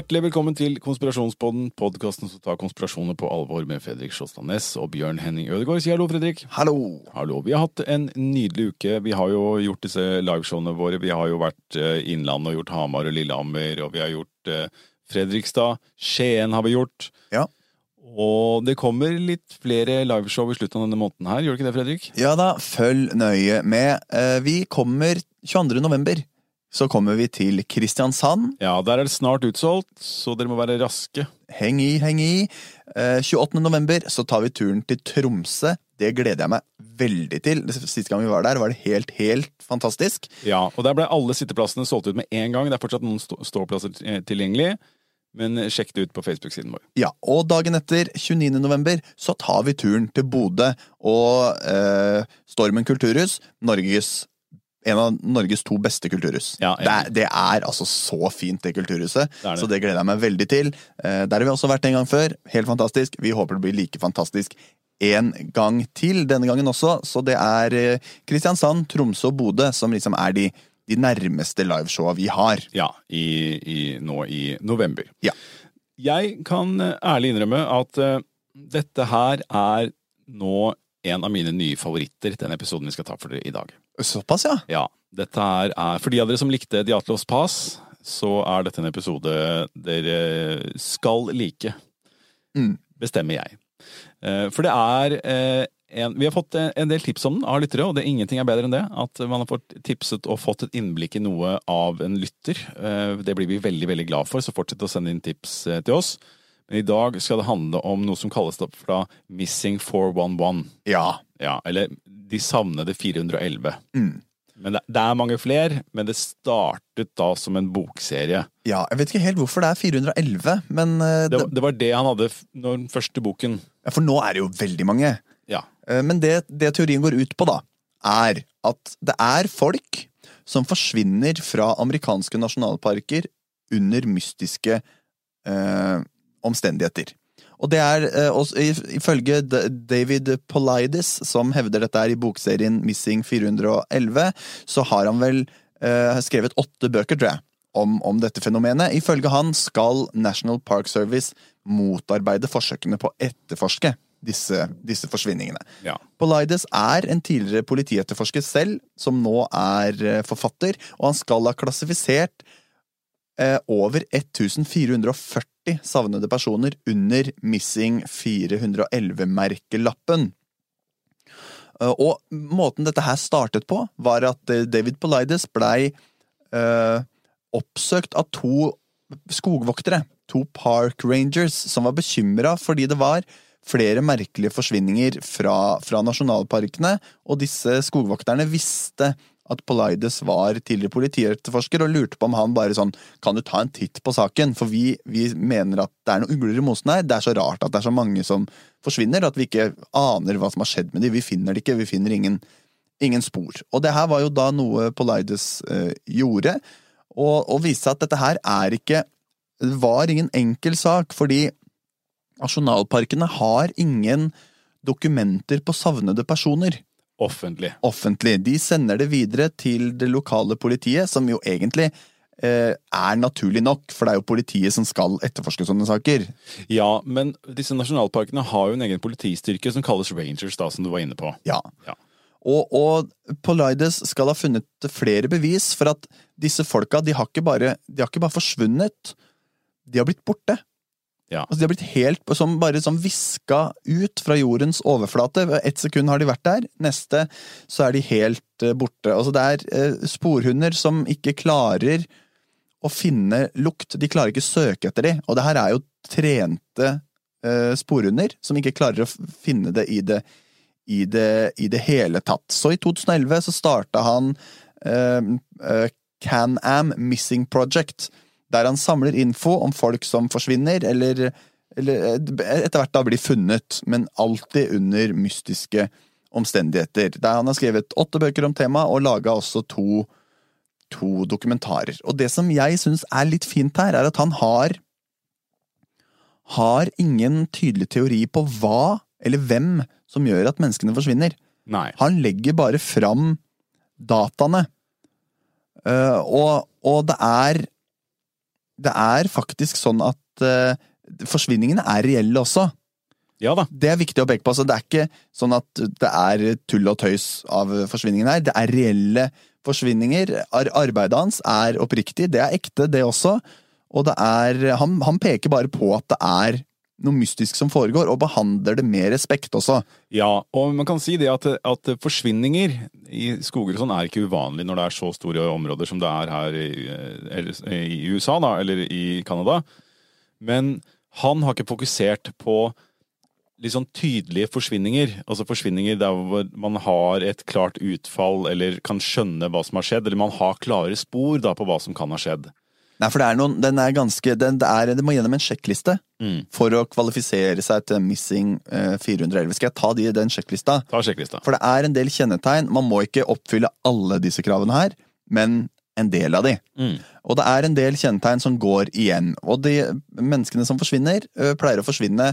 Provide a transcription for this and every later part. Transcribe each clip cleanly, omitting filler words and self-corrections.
Hjertelig velkommen til Konspirasjonspodden, podcasten som tar konspirasjoner på alvor med Fredrik Sjåstad Næss og Bjørn Henning Ødegaard. Si hallo, Fredrik. Hallo. Hallo. Vi har hatt en nydelig uke. Vi har jo gjort disse liveshowene våre. Vi har jo vært i Innlandet og gjort Hamar og Lillehammer, og vi har gjort Fredrikstad. Skien har vi gjort. Ja. Og det kommer litt flere liveshow i slutten av denne måneden her. Gjør det ikke det, Fredrik? Ja da, følg nøye med. Vi kommer 22. november. Så kommer vi til Kristiansand. Ja, der er det snart utsolgt, så dere må være raske. Heng i. 28. november så tar vi turen til Tromsø. Det gleder jeg meg veldig til. Siste gang vi var der var det helt fantastisk. Ja, og der ble alle sitteplassene solgt ut med en gang. Det er fortsatt noen ståplasser tilgjengelig, men sjekk det ut på Facebook-siden vår. Ja, og dagen etter, 29. november, så tar vi turen til Bodø og Stormen Kulturhus, en av Norges 2 beste kulturhus. Ja, det er altså så fint, det kulturhuset. Det. Så det gleder jeg meg veldig til. Der har vi også vært en gang før. Helt fantastisk. Vi håper det blir like fantastisk en gang til denne gangen også. Så det er Kristiansand, Tromsø og Bodø som liksom er de nærmeste liveshowa vi har. Ja, nå i november. Ja. Jeg kan ærlig innrømme at dette her er nå en av mine nye favoritter, den episoden vi skal ta for dere i dag. Såpass, ja? Ja, dette her er, for de av dere som likte Diatlos Pass, så er dette en episode dere skal like. Bestemmer jeg. For det er vi har fått en del tips om den av lyttere, og ingenting er bedre enn det, at man har fått tipset og fått et innblikk i noe av en lytter. Det blir vi veldig, veldig glad for, så fortsett å sende inn tips til oss. Men i dag skal det handle om noe som kalles fra Missing 411. Ja. Ja, eller De savnede 411. Men det er mange flere, men det startet da som en bokserie. Ja, jeg vet ikke helt hvorfor det er 411, men det var det han hadde når den første boken. Ja, for nå er det jo veldig mange. Ja. Men det teorien går ut på da, er at det er folk som forsvinner fra amerikanske nasjonalparker under mystiske omstendigheter. Og det er ifølge David Paulides, som hevder dette er i bokserien Missing 411, så har han vel skrevet 8 bøker, tror jeg, om dette fenomenet. Ifølge han skal National Park Service motarbeide forsøkene på å etterforske disse forsvinningene. Ja. Paulides er en tidligere politietterforsker selv, som nå er forfatter, og han skal ha klassifisert over 1440 savnede personer under Missing 411-merkelappen. Og måten dette her startet på var at David Paulides ble oppsøkt av 2 skogvoktere, 2 park rangers, som var bekymret fordi det var flere merkelige forsvinninger fra nasjonalparkene, og disse skogvokterne visste at Paulides var tidligere politietterforsker og lurte på om han bare sånn, kan du ta en titt på saken? For vi mener at det er noen ugler i mosen her. Det er så rart at det er så mange som forsvinner, at vi ikke aner hva som har skjedd med dem. Vi finner det ikke, vi finner ingen spor. Og det her var jo da noe Paulides gjorde, og viste at dette her var ingen enkel sak, fordi nasjonalparkene har ingen dokumenter på savnede personer. Offentlig. De sender det videre til det lokale politiet, som jo egentlig er naturlig nok, for det er jo politiet som skal etterforske sånne saker. Ja, men disse nasjonalparkene har jo en egen politistyrke som kalles Rangers, da, som du var inne på. Ja. Og Paulides skal ha funnet flere bevis for at disse folka, de har ikke bare forsvunnet, de har blitt borte. Ja. Altså, de har blitt helt bare viska ut fra jordens overflate. 1 sekund har de vært der, neste så er de helt borte. Altså, det er sporhunder som ikke klarer å finne lukt. De klarer ikke søke etter de. Og det her er jo trente sporhunder som ikke klarer å finne det i det hele tatt. Så i 2011 så startet han Can-Am Missing Project, der han samler info om folk som forsvinner, eller etter hvert da blir funnet, men alltid under mystiske omstendigheter. Der han har skrevet 8 bøker om temaet, og laget også 2 dokumentarer. Og det som jeg synes er litt fint her, er at han har ingen tydelig teori på hva eller hvem som gjør at menneskene forsvinner. Nei. Han legger bare fram dataene. Og det er det er faktisk sånn at forsvinningene er reelle også. Ja da. Det er viktig å peke på. Altså, det er ikke sånn at det er tull og tøys av forsvinningene her. Det er reelle forsvinninger. Arbeidet hans er oppriktig. Det er ekte, det også. Og det er, han peker bare på at det er noe mystisk som foregår, og behandler det med respekt også. Ja, og man kan si det at forsvinninger i skoger og sånn er ikke uvanlig når det er så store områder som det er her i USA da, eller i Canada. Men han har ikke fokusert på litt sånn tydelige forsvinninger, altså forsvinninger der hvor man har et klart utfall, eller kan skjønne hva som har skjedd, eller man har klare spor da på hva som kan ha skjedd. Nei, for det må gjennom en sjekkliste for å kvalifisere seg til Missing 411. Skal jeg ta den sjekklista? Ta sjekklista. For det er en del kjennetegn. Man må ikke oppfylle alle disse kravene her, men en del av de. Og det er en del kjennetegn som går igjen. Og de menneskene som forsvinner, pleier å forsvinne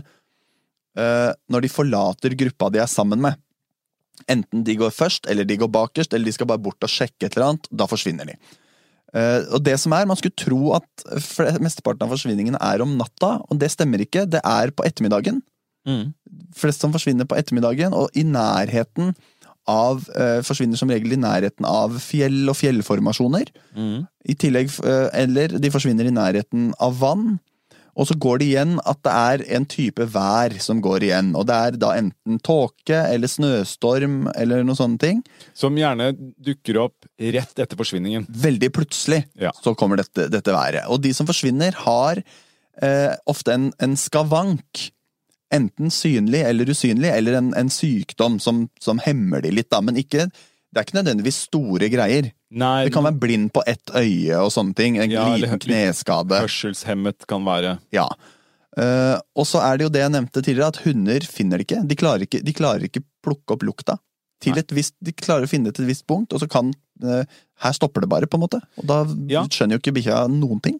når de forlater gruppa de er sammen med. Enten de går først, eller de går bakerst, eller de skal bare bort og sjekke et eller annet. Da forsvinner de. Og det som man skulle tro at mesteparten av forsvinningene er om natta, og det stemmer ikke, det er på ettermiddagen. Flest som forsvinner på ettermiddagen, og i nærheten av, forsvinner som regel i nærheten av fjell og fjellformasjoner. I tillegg, eller de forsvinner i nærheten av vann, og så går det igjen at det er en type vær som går igjen, og det er da enten tåke eller snøstorm eller noen sånne ting. Som gjerne dukker opp rett etter forsvinningen. Veldig plutselig så kommer dette været. Og de som forsvinner har ofte en skavank, enten synlig eller usynlig, eller en sykdom som hemmer de litt da, men ikke, det er ikke nødvendigvis store greier. Nei, det kan være blind på ett øye og sånne ting, en liten kneskade. Hørselshemmet kan være. Ja. Og så er det jo det jeg nevnte tidligere, at hunder finner det ikke. De klarer ikke plukke opp lukta. De klarer å finne det til et visst punkt, og så kan her stopper det bare, på en måte. Og da skjønner jo ikke bikkja noen ting.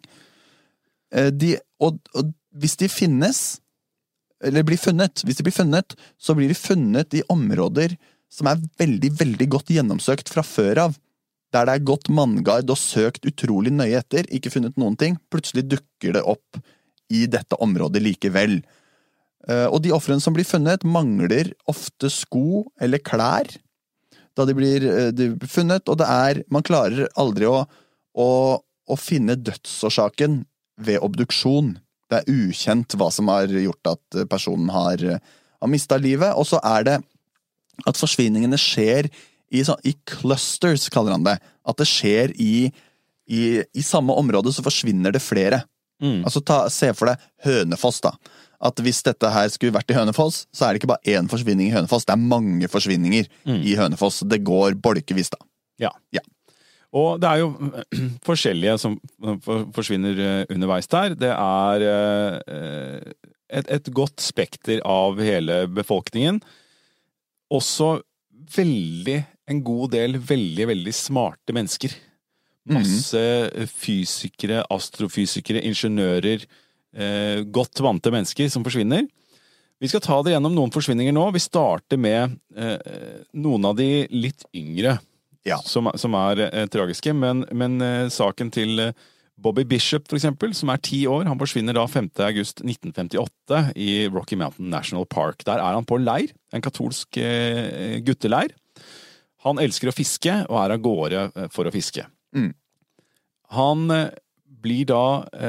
Og hvis de finnes, eller blir funnet, så blir de funnet i områder som er veldig, veldig godt gjennomsøkt fra før av. Der det er gått manngard og søkt utrolig nøye etter, ikke funnet noen ting, plutselig dukker det opp i dette området likevel. Og de ofrene som blir funnet mangler ofte sko eller klær da de blir funnet, og man klarer aldri å finne dødsårsaken ved obduksjon. Det er ukjent hva som har gjort at personen har mistet livet, og så er det at forsvinningene skjer i clusters, kaller han det. At det skjer i samme område, så forsvinner det flere. Altså se for deg Hønefoss da. At hvis dette her skulle vært i Hønefoss, så er det ikke bare én forsvinning i Hønefoss, det er mange forsvinninger i Hønefoss. Det går bolkevis da. Ja. Og det er jo forskjellige som forsvinner underveis der. Det er et godt spekter av hele befolkningen. Også en god del veldig, veldig smarte mennesker. Masse fysikere, astrofysikere, ingeniører, godt vante mennesker som forsvinner. Vi skal ta det gjennom noen forsvinninger nå. Vi starter med noen av de litt yngre, som er tragiske, men saken til Bobby Bishop, for eksempel, som er 10 år, han forsvinner da 5. august 1958 i Rocky Mountain National Park. Der er han på en leir, en katolsk gutteleir. Han elsker å fiske, og er av gårde for å fiske. Han blir da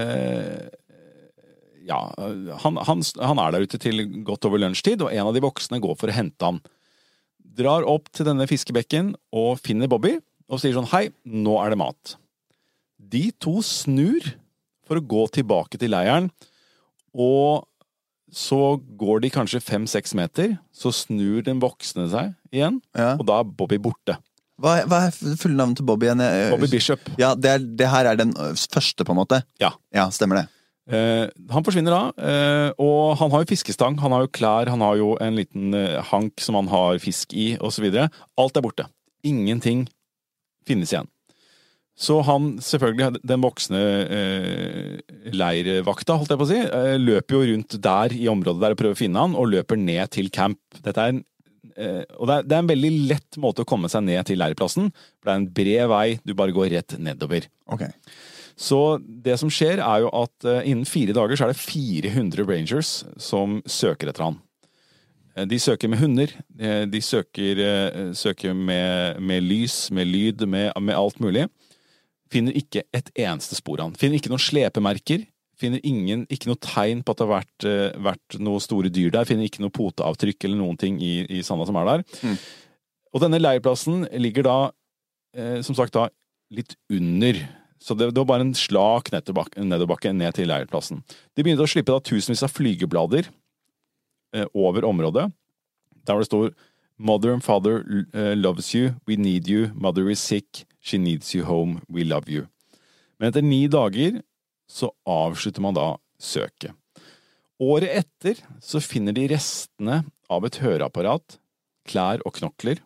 han er der ute til godt over lunsjtid, og en av de voksne går for å hente han. Drar opp til denne fiskebekken og finner Bobby, og sier sånn, hei, nå er det mat. De to snur for å gå tilbake til leiren, og så går de kanskje 5-6 meter, så snur den voksne seg igjen, og da er Bobby borte. Hva er fulle navnet til Bobby igjen? Bobby Bishop. Ja, det her er den første, på en måte. Ja, stemmer det. Han forsvinner da, og han har jo fiskestang, han har jo klær, han har jo en liten hank som han har fisk i, og så videre. Alt er borte. Ingenting finnes igjen. Så han, selvfølgelig, den voksne leirvakta, holdt jeg på å si, løper jo rundt der i området der og prøver å finne han, og løper ned til camp. Dette er og det er en veldig lett måte å komme seg ned til leirplassen, for det er en bred vei, du bare går rett nedover. Ok. Så det som skjer jo at innen 4 dager så det 400 rangers som søker etter han. De søker med hunder, de søker med lys, med lyd, med alt mulig. Finner ikke et eneste spor av han. Finner ikke noen slepemerker. Finner ikke noe tegn på at det har vært noen store dyr der. Finner ikke noe poteavtrykk eller noen ting i sanda som der. Og denne leirplassen ligger da, som sagt da, litt under. Så det var bare en slak nedoverbakke ned til leirplassen. De begynte å slippe da tusenvis av flygeblader over området. Der det står Mother and father loves you, we need you, mother is sick, she needs you home, we love you. Men etter 9 dager så avslutter man da søket. Året etter så finner de restene av et høreapparat, klær og knokler,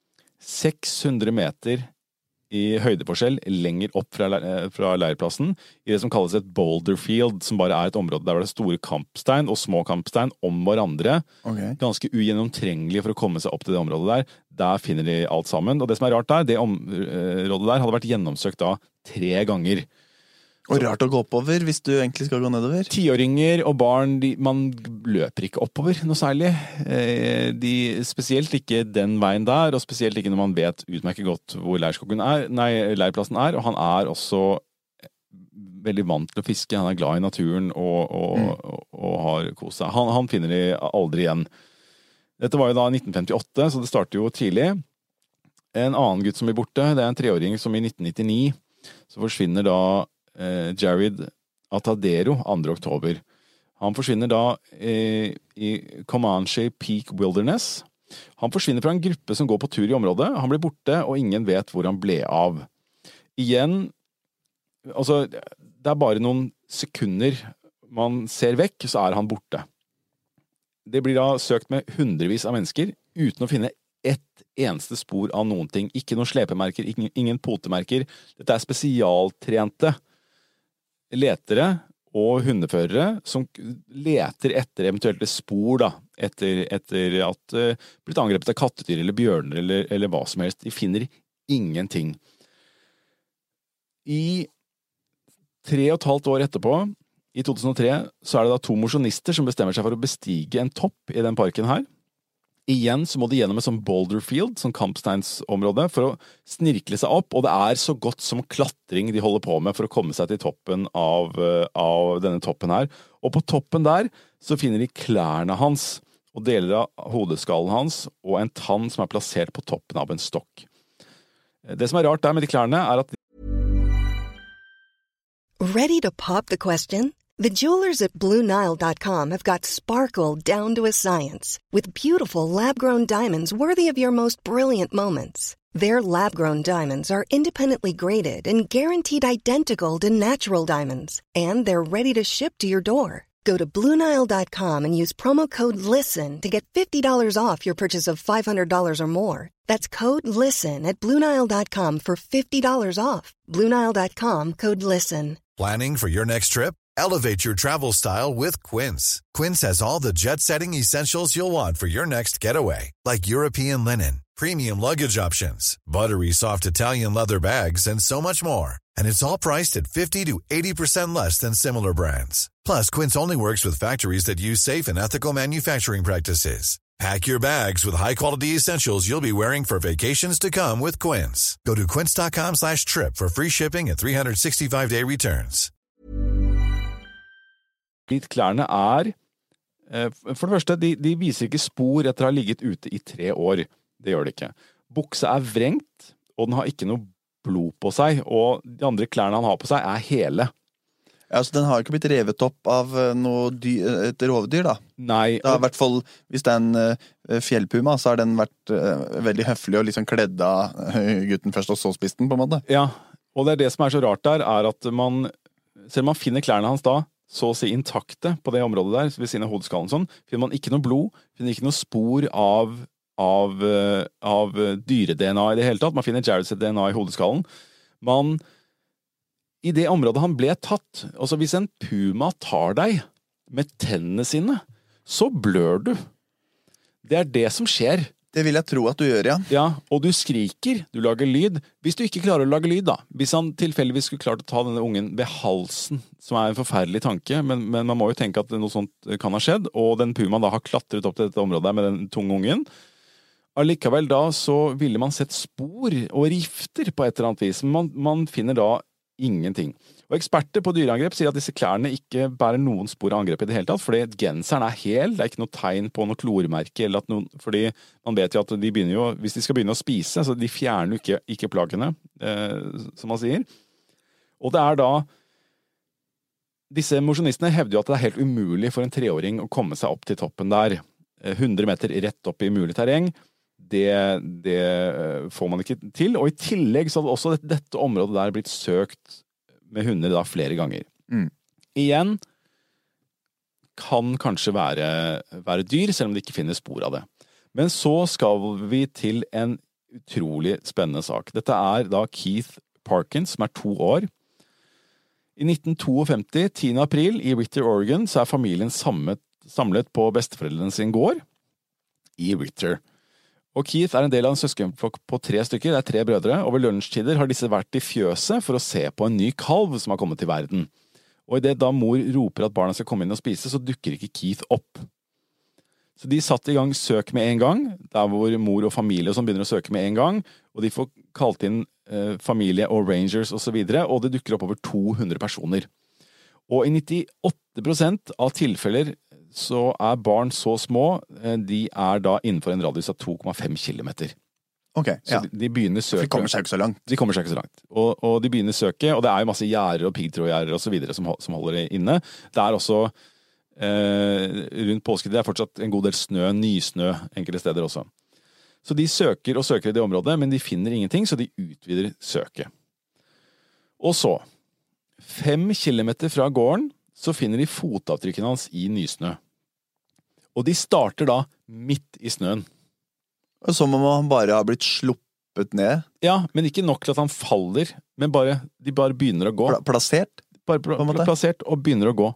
600 meter i høydeforskjell lenger opp fra leirplassen, i det som kalles et boulder field, som bare et område der det store kampstein og små kampstein om hverandre, ganske ugjennomtrengelige for å komme seg opp til det området der. Der finner de alt sammen, og det som rart der, det området der hadde vært gjennomsøkt da 3 ganger. Og rart å gå oppover hvis du egentlig skal gå nedover. 10-åringer og barn, man løper ikke oppover noe særlig. Spesielt ikke den veien der, og spesielt ikke når man vet utmerket godt hvor leirplassen og han også veldig vant til å fiske. Han glad i naturen og har kost seg. Han finner de aldri igjen. Dette var jo da 1958, så det starter jo tidlig. En annen gutt som blir borte, det en 3-åring som i 1999, så forsvinner da Jared Atadero 2. oktober. Han forsvinner da i Comanche Peak Wilderness. Han forsvinner fra en gruppe som går på tur i området. Han blir borte, og ingen vet hvor han ble av. Igjen, altså, det bare noen sekunder man ser vekk, så han borte. Det blir da søkt med hundrevis av mennesker, uten å finne ett eneste spor av noen ting. Ikke noen slepemerker, ingen potemerker. Dette spesialtrente letere og hundeførere som leter etter eventuelle spor da, etter at blitt angrepet av kattedyr eller bjørner eller hva som helst. De finner ingenting. I 3,5 år etterpå, i 2003, så det da 2 mosjonister som bestemmer seg for å bestige en topp i den parken her. Igjen så må de gjennom et sånn boulder field, sånn kampsteinsområde, for å snirkle seg opp, og det så godt som klatring de holder på med for å komme seg til toppen av denne toppen her. Og på toppen der så finner de klærne hans, og deler av hodeskallen hans, og en tann som plassert på toppen av en stokk. Det som rart der med de klærne at Ready to pop the question? The jewelers at BlueNile.com have got sparkle down to a science with beautiful lab-grown diamonds worthy of your most brilliant moments. Their lab-grown diamonds are independently graded and guaranteed identical to natural diamonds, and they're ready to ship to your door. Go to BlueNile.com and use promo code LISTEN to get $50 off your purchase of $500 or more. That's code LISTEN at BlueNile.com for $50 off. BlueNile.com, code LISTEN. Planning for your next trip? Elevate your travel style with Quince. Quince has all the jet-setting essentials you'll want for your next getaway, like European linen, premium luggage options, buttery soft Italian leather bags, and so much more. And it's all priced at 50 to 80% less than similar brands. Plus, Quince only works with factories that use safe and ethical manufacturing practices. Pack your bags with high-quality essentials you'll be wearing for vacations to come with Quince. Go to quince.com/trip for free shipping and 365-day returns. Klærne for det første, de viser ikke spor etter å ha ligget ute i 3 år. Det gjør det ikke. Buksa vrengt, og den har ikke noe blod på seg, og de andre klærne han har på seg hele. Ja, så den har ikke blitt revet opp av et rovdyr da? Nei. Det har I hvert fall, hvis det en fjellpuma, så har den vært veldig høflig og liksom kledd av gutten først, og så spist den på en måte. Ja, og det som så rart der, at selv om man finner klærne hans da, så å si intakte på det området der, ved siden av hodeskallen sånn, finner man ikke noe blod, finner ikke noe spor av dyre-DNA i det hele tatt. Man finner Jareds DNA i hodeskallen. I det området han ble tatt, altså hvis en puma tar deg med tennene sine, så blør du. Det det som skjer. Det vil jeg tro at du gjør, ja. Ja, og du skriker, du lager lyd. Hvis du ikke klarer å lage lyd da, hvis han tilfeldigvis skulle klart å ta denne ungen ved halsen, som en forferdelig tanke, men man må jo tenke at noe sånt kan ha skjedd, og den pumaen da har klatret opp til dette området med den tunge ungen, allikevel da så ville man sett spor og rifter på et eller annet vis, men man finner da ingenting. Og eksperter på dyreangrep sier at disse klærne ikke bærer noen spor av angrep i det hele tatt, fordi genseren hel, det ikke noe tegn på noe klormerke, eller at fordi man vet jo at de begynner jo, hvis de skal begynne å spise, så de fjerner jo ikke plaggene, som man sier. Og det da, disse mosjonistene hevder jo at det helt umulig for en 3-åring å komme seg opp til toppen der. 100 meter rett opp i mulig terreng, det får man ikke til, og i tillegg så hadde også dette området der blitt søkt med hunder da flere ganger. Igjen kan kanskje være dyr, selv om det ikke finnes spor av det. Men så skal vi til en utrolig spennende sak. Dette da Keith Parkins, som 2 år. I 1952, 10. april, i Ritter, Oregon, så familien samlet på besteforeldrene sin gård i Ritter. Og Keith en del av en søskenflokk på 3 stykker, det 3 brødre, og ved lunsjtider har disse vært i fjøset for å se på en ny kalv som har kommet til verden. Og i det da mor roper at barna skal komme inn og spise, så dukker ikke Keith opp. Så de satt i gang søk med en gang, der hvor mor og familie og sånn begynner å søke med en gang, og de får kalt inn familie og rangers og så videre, og det dukker opp over 200 personer. Og i 98% av tilfeller så barn så små, de da innenfor en radius av 2,5 kilometer. Ok, ja. Så de begynner søket. De kommer seg ikke så langt. De kommer seg ikke så langt. Og de begynner søket, og det jo masse gjerder og piggtrådgjerder og så videre som holder det inne. Det også rundt påske, det fortsatt en god del snø, nysnø enkelte steder også. Så de søker og søker i det området, men de finner ingenting, så de utvider søket. Og så, 5 kilometer fra gården, så finner de fotavtrykkene hans i nysnø. Og de starter da midt i snøen. Som om han bare har blitt sluppet ned? Ja, men ikke nok til at han faller, men de bare begynner å gå. Plassert? Bare plassert og begynner å gå.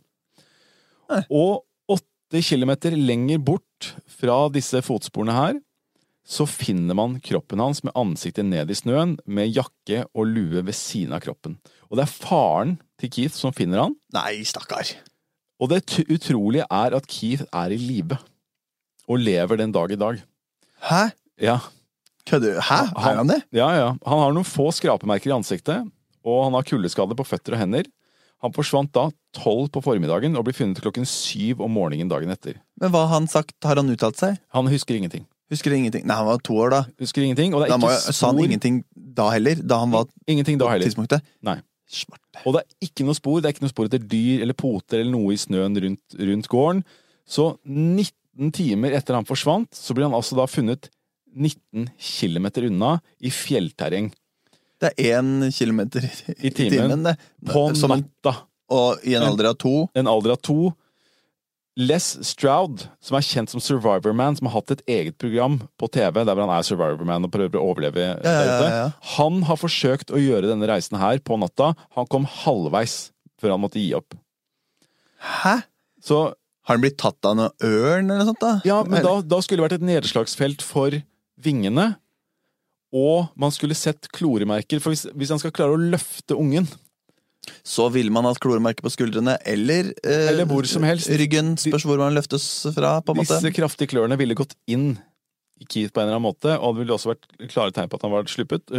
Og 8 kilometer lenger bort fra disse fotsporene her, så finner man kroppen hans med ansiktet ned i snøen, med jakke og lue ved siden av kroppen. Og det faren til Keith som finner han. Nei, stakkar. Og det utrolige at Keith i live, og lever den dag i dag. Hæ? Ja. Kødder? Hæ? Han det? Ja. Han har noen få skrapemerker i ansiktet, og han har kuldeskade på føtter og hender. Han forsvant da 12 på formiddagen, og ble funnet klokken 7 om morgenen dagen etter. Men hva har han sagt? Har han uttalt seg? Han husker ingenting. Husker ingenting? Nei, han var 2 år da. Husker ingenting, og det da ikke spor. Sa han ingenting da heller? Da han var ingenting da heller. Tidspunktet? Nei. Smart. Og det ikke noe spor, det ikke noe spor etter dyr eller poter eller noe i snøen rundt gården. Så 19 timer etter han forsvant, så ble han altså da funnet 19 kilometer unna i fjellterreng. Det 1 kilometer i timen det. På natta. Og i en alder av 2? En alder av 2. Les Stroud, som kjent som Survivor Man, som har hatt et eget program på TV, der han Survivor Man og prøver å overleve der ute. Ja. Han har forsøkt å gjøre denne reisen her på natta. Han kom halvveis før han måtte gi opp. Hæ? Så, har han blitt tatt av noe ørn eller noe sånt da? Ja, men da skulle det vært et nedslagsfelt for vingene, og man skulle sett kloremerker, for hvis han skal klare å løfte ungen, så vil man ha kloremerker på skuldrene, eller hvor som helst. Ryggen, spørs hvor man løftes fra, på en måte. Disse kraftige klørene ville gått inn i Keith på en eller annen måte, og det ville også vært klare tegn på at han var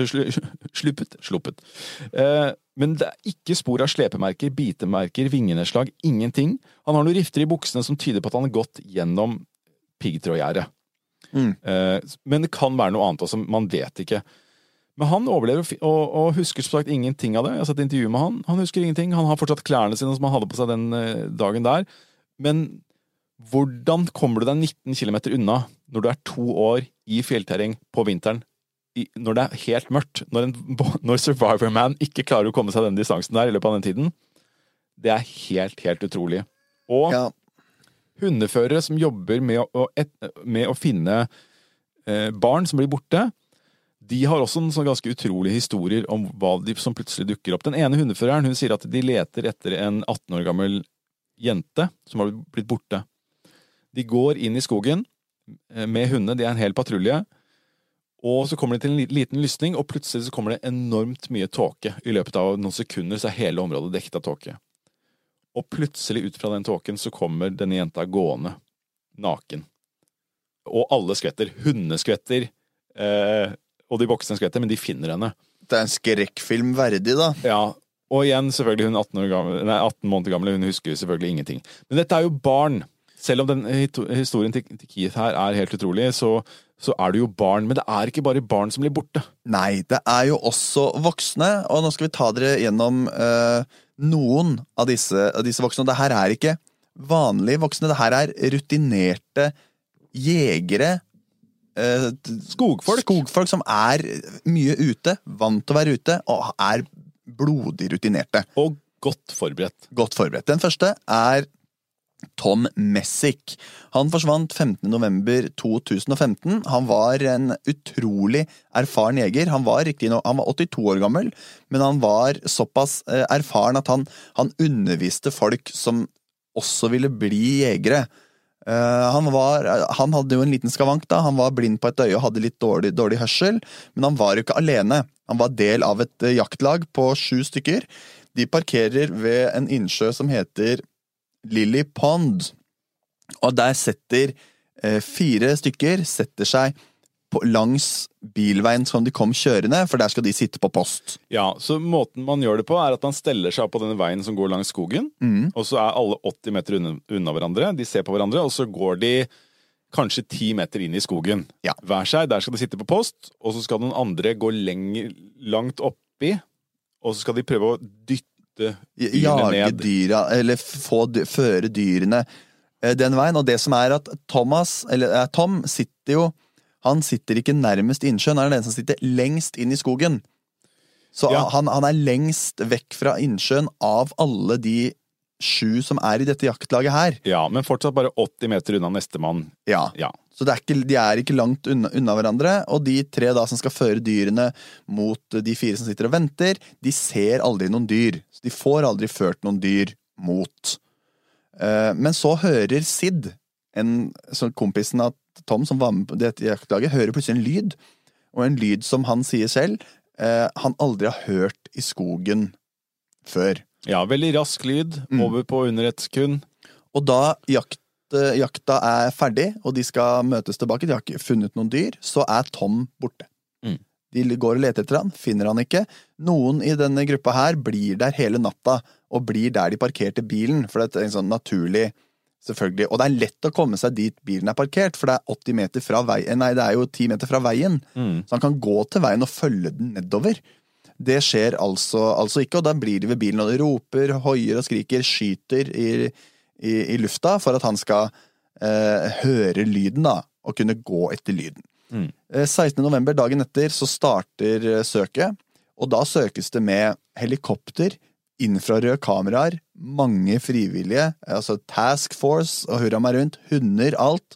sluppet. Men det ikke spor av slepemerker, bitemerker, vingenedslag, ingenting. Han har noen rifter i buksene som tyder på at han har gått gjennom piggtrådgjerdet. Men det kan være noe annet også, man vet ikke. Men han overlever og husker som sagt ingenting av det. Jeg har sett intervju med han. Han husker ingenting. Han har fortsatt klærne sine som han hadde på seg den dagen der. Men hvordan kommer du deg 19 kilometer unna når du 2 år i fjellterreng på vinteren, når det helt mørkt, når Survivor Man ikke klarer å komme seg den distansen der i løpet av den tiden? Det helt utrolig. Og hundeførere som jobber med å finne barn som blir borte, de har også en sånn ganske utrolige historier om hva som plutselig dukker opp. Den ene hundeføreren, hun sier at de leter etter en 18 år gammel jente som har blitt borte. De går inn i skogen, med hundene, de en hel patrulje, og så kommer de til en liten lysning, og plutselig så kommer det enormt mye tåke. I løpet av noen sekunder så hele området dekket av tåke. Og plutselig ut fra den tåken så kommer denne jenta gående, naken. Og alle skvetter, hundeskvetter, og de voksne skvetter, men de finner henne. Det en skrekkfilm verdig da. Ja, og igjen selvfølgelig hun 18 måneder gamle, hun husker selvfølgelig ingenting. Men dette jo barn. Selv om den historien til Keith her helt utrolig, så det jo barn. Men det ikke bare barn som blir borte. Nei, det jo også voksne, og nå skal vi ta dere gjennom noen av disse voksne. Det her ikke vanlige voksne, det her rutinerte jegere, skogfolk som mye ute, vant til å være ute, og blodig rutinerte. Og godt forberedt. Den første Tom Messick. Han forsvant 15. november 2015. Han var en utrolig erfaren jeger. Han var 82 år gammel, men han var såpass erfaren at han underviste folk som også ville bli jegere. Han hadde jo en liten skavank da. Han var blind på et øye og hadde litt dårlig hørsel, men han var jo ikke alene. Han var del av et jaktlag på 7 stykker. De parkerer ved en innsjø som heter Lily Pond, og der setter 4 stykker setter seg langs bilveien som de kom kjørende, for der skal de sitte på post. Ja, så måten man gjør det på at man steller seg på denne veien som går langs skogen, og så alle 80 meter unna hverandre, de ser på hverandre, og så går de kanskje 10 meter inn i skogen. Ja. Hver seg, der skal de sitte på post, og så skal noen andre gå langt oppi, og så skal de prøve å dytte jage dyra, eller føre dyrene den veien, og det som at Tom sitter ikke nærmest innsjøen, han den som sitter lengst inn i skogen, så ja. Han lengst vekk fra innsjøen av alle de 7 som i dette jaktlaget her. Ja, men fortsatt bare 80 meter unna neste mann. Ja. Så de ikke langt unna hverandre, og de 3 da som skal føre dyrene mot de 4 som sitter og venter, de ser aldri noen dyr. Så de får aldri ført noen dyr mot. Men så hører Sid, kompisen av Tom som var med på dette jaktlaget, hører plutselig en lyd, og en lyd som han sier selv, han aldri har hørt i skogen før. Ja, veldig rask lyd, over på under et sekund. Og da jakta ferdig, og de skal møtes tilbake, de har ikke funnet noen dyr, så Tom borte. De går og leter etter han, finner han ikke. Noen i denne gruppa her blir der hele natta, og blir der de parkerte bilen, for det en sånn naturlig, selvfølgelig. Og det lett å komme seg dit bilen parkert, for det 80 meter fra veien, nei, det jo 10 meter fra veien, så han kan gå til veien og følge den nedover. Det skjer altså ikke, og da blir de ved bilen, og de roper, hoier og skriker, skyter i lufta for at han skal høre lyden da, og kunne gå etter lyden. 16. november, dagen etter, så starter søket, og da søkes det med helikopter, infrarøde kameraer, mange frivillige, altså task force og hurra meg rundt, hunder, alt.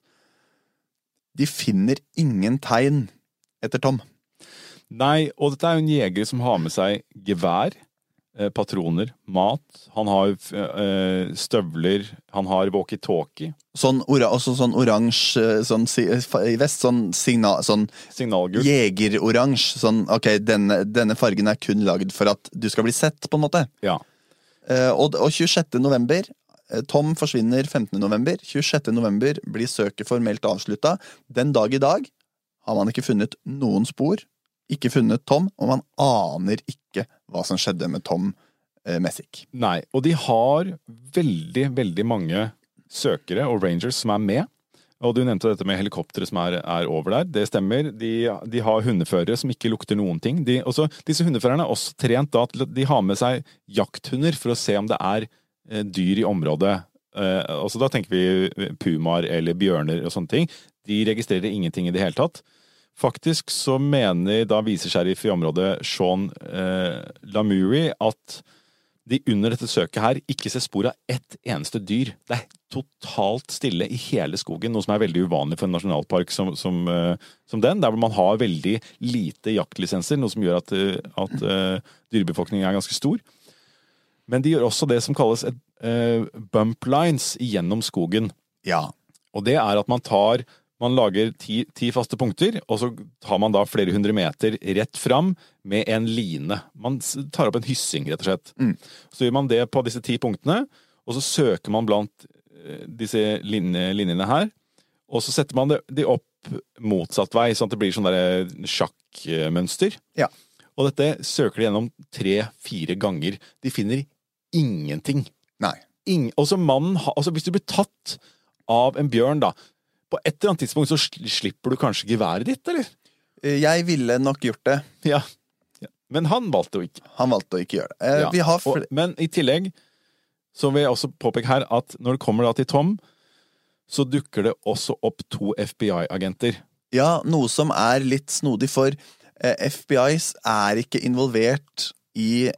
De finner ingen tegn etter Tom. Nei, og dette jo en jeger som har med seg gevær, patroner, mat, han har støvler, han har walkie-talkie. Også sånn oransje, i vest, signalgult. Jegeroransje, ok, denne fargen kun laget for at du skal bli sett, på en måte. Ja. Og 26. november, Tom forsvinner 15. november, 26. november blir søket formelt avsluttet. Den dag i dag har man ikke funnet noen spor, ikke funnet Tom, og man aner ikke hva som skjedde med Tom Messick. Nei, og de har veldig, veldig mange søkere og rangers som med. Og du nevnte dette med helikoptere som over der. Det stemmer. De har hundeførere som ikke lukter noen ting. Disse hundeførerne også trent da til at de har med seg jakthunder for å se om det dyr i området. Altså da tenker vi pumaer eller bjørner og sånne ting. De registrerer ingenting i det hele tatt. Faktisk så mener da visesheriff i området Sean Lamoury at de under dette søket her ikke ser spor av ett eneste dyr. Det totalt stille i hele skogen, noe som veldig uvanlig for en nasjonalpark som den, der hvor man har veldig lite jaktlisenser, noe som gjør at dyrebefolkningen ganske stor. Men de gjør også det som kalles bump lines gjennom skogen. Ja. Og det at man tar Man lager 10 faste punkter, og så tar man da flere hundre meter rett fram med en line. Man tar opp en hyssing, rett og slett. Så gjør man det på disse 10 punktene, og så søker man blant disse linjene her, og så setter man de opp motsatt vei, sånn at det blir sånn der sjakkmønster. Ja. Og dette søker de gjennom 3-4 ganger. De finner ingenting. Nei. Og så hvis du blir tatt av en bjørn da, på et eller annet tidspunkt så slipper du kanskje geværet ditt, eller? Jeg ville nok gjort det. Ja. Men han valgte jo ikke. Han valgte å ikke gjøre det. Ja. Men i tillegg så vil jeg også påpeke her at når det kommer da til Tom, så dukker det også opp 2 FBI-agenter. Ja, noe som er litt snodig, for FBIs er ikke involvert i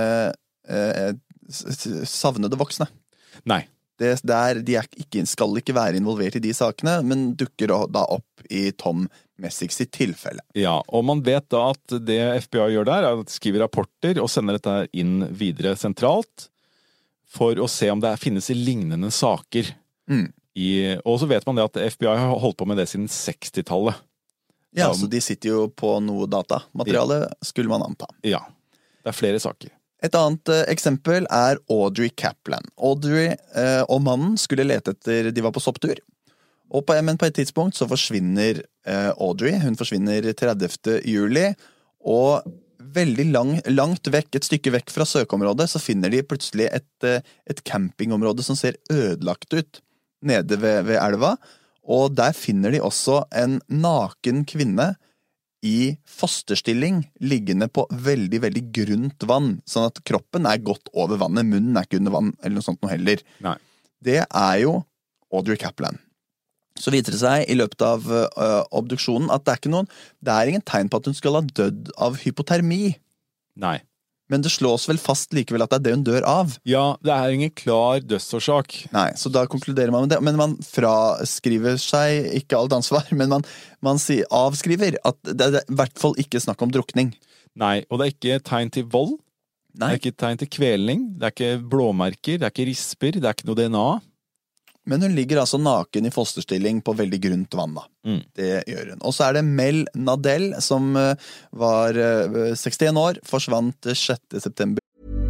savnede voksne. Nei. De skal ikke være involvert i de sakene, men dukker da opp i Tom Messick sitt tilfelle. Ja, og man vet da at det FBI gjør der, er at de skriver rapporter og sender dette inn videre sentralt, for å se om det finnes lignende saker. Og så vet man det at FBI har holdt på med det siden 60-tallet. Ja, så de sitter jo på noe datamateriale, skulle man anta. Ja, det er flere saker. Et annet eksempel er Audrey Kaplan. Audrey og mannen skulle lete etter, de var på sopptur. Men på et tidspunkt så forsvinner Audrey, hun forsvinner 30. juli, og veldig langt vekk, et stykke vekk fra søkeområdet, så finner de plutselig et campingområde som ser ødelagt ut, nede ved elva, og der finner de også en naken kvinne i fosterstilling, liggende på veldig, veldig grunt vann, sånn at kroppen er godt over vannet, munnen er ikke under vann, eller noe sånt noe heller. Nei. Det er jo Audrey Kaplan. Så viser det seg i løpet av obduksjonen at det er ingen tegn på at hun skal ha dødd av hypotermi. Nei. Men det slås vel fast likevel at det er det hun dør av. Ja, det er ingen klar dødsårsak. Nei, så da konkluderer man med det. Men man fraskriver seg ikke alt ansvar, men man avskriver at det er i hvert fall ikke snakk om drukning. Nei, og det er ikke tegn til vold. Nei. Det er ikke tegn til kvelning. Det er ikke blåmerker, det er ikke risper, det er ikke noe DNA. Men hun ligger altså naken i fosterstilling på veldig grunt vann da. Det gjør hun. Og så er det Mel Nadell, som var 61 år, forsvant 6. september.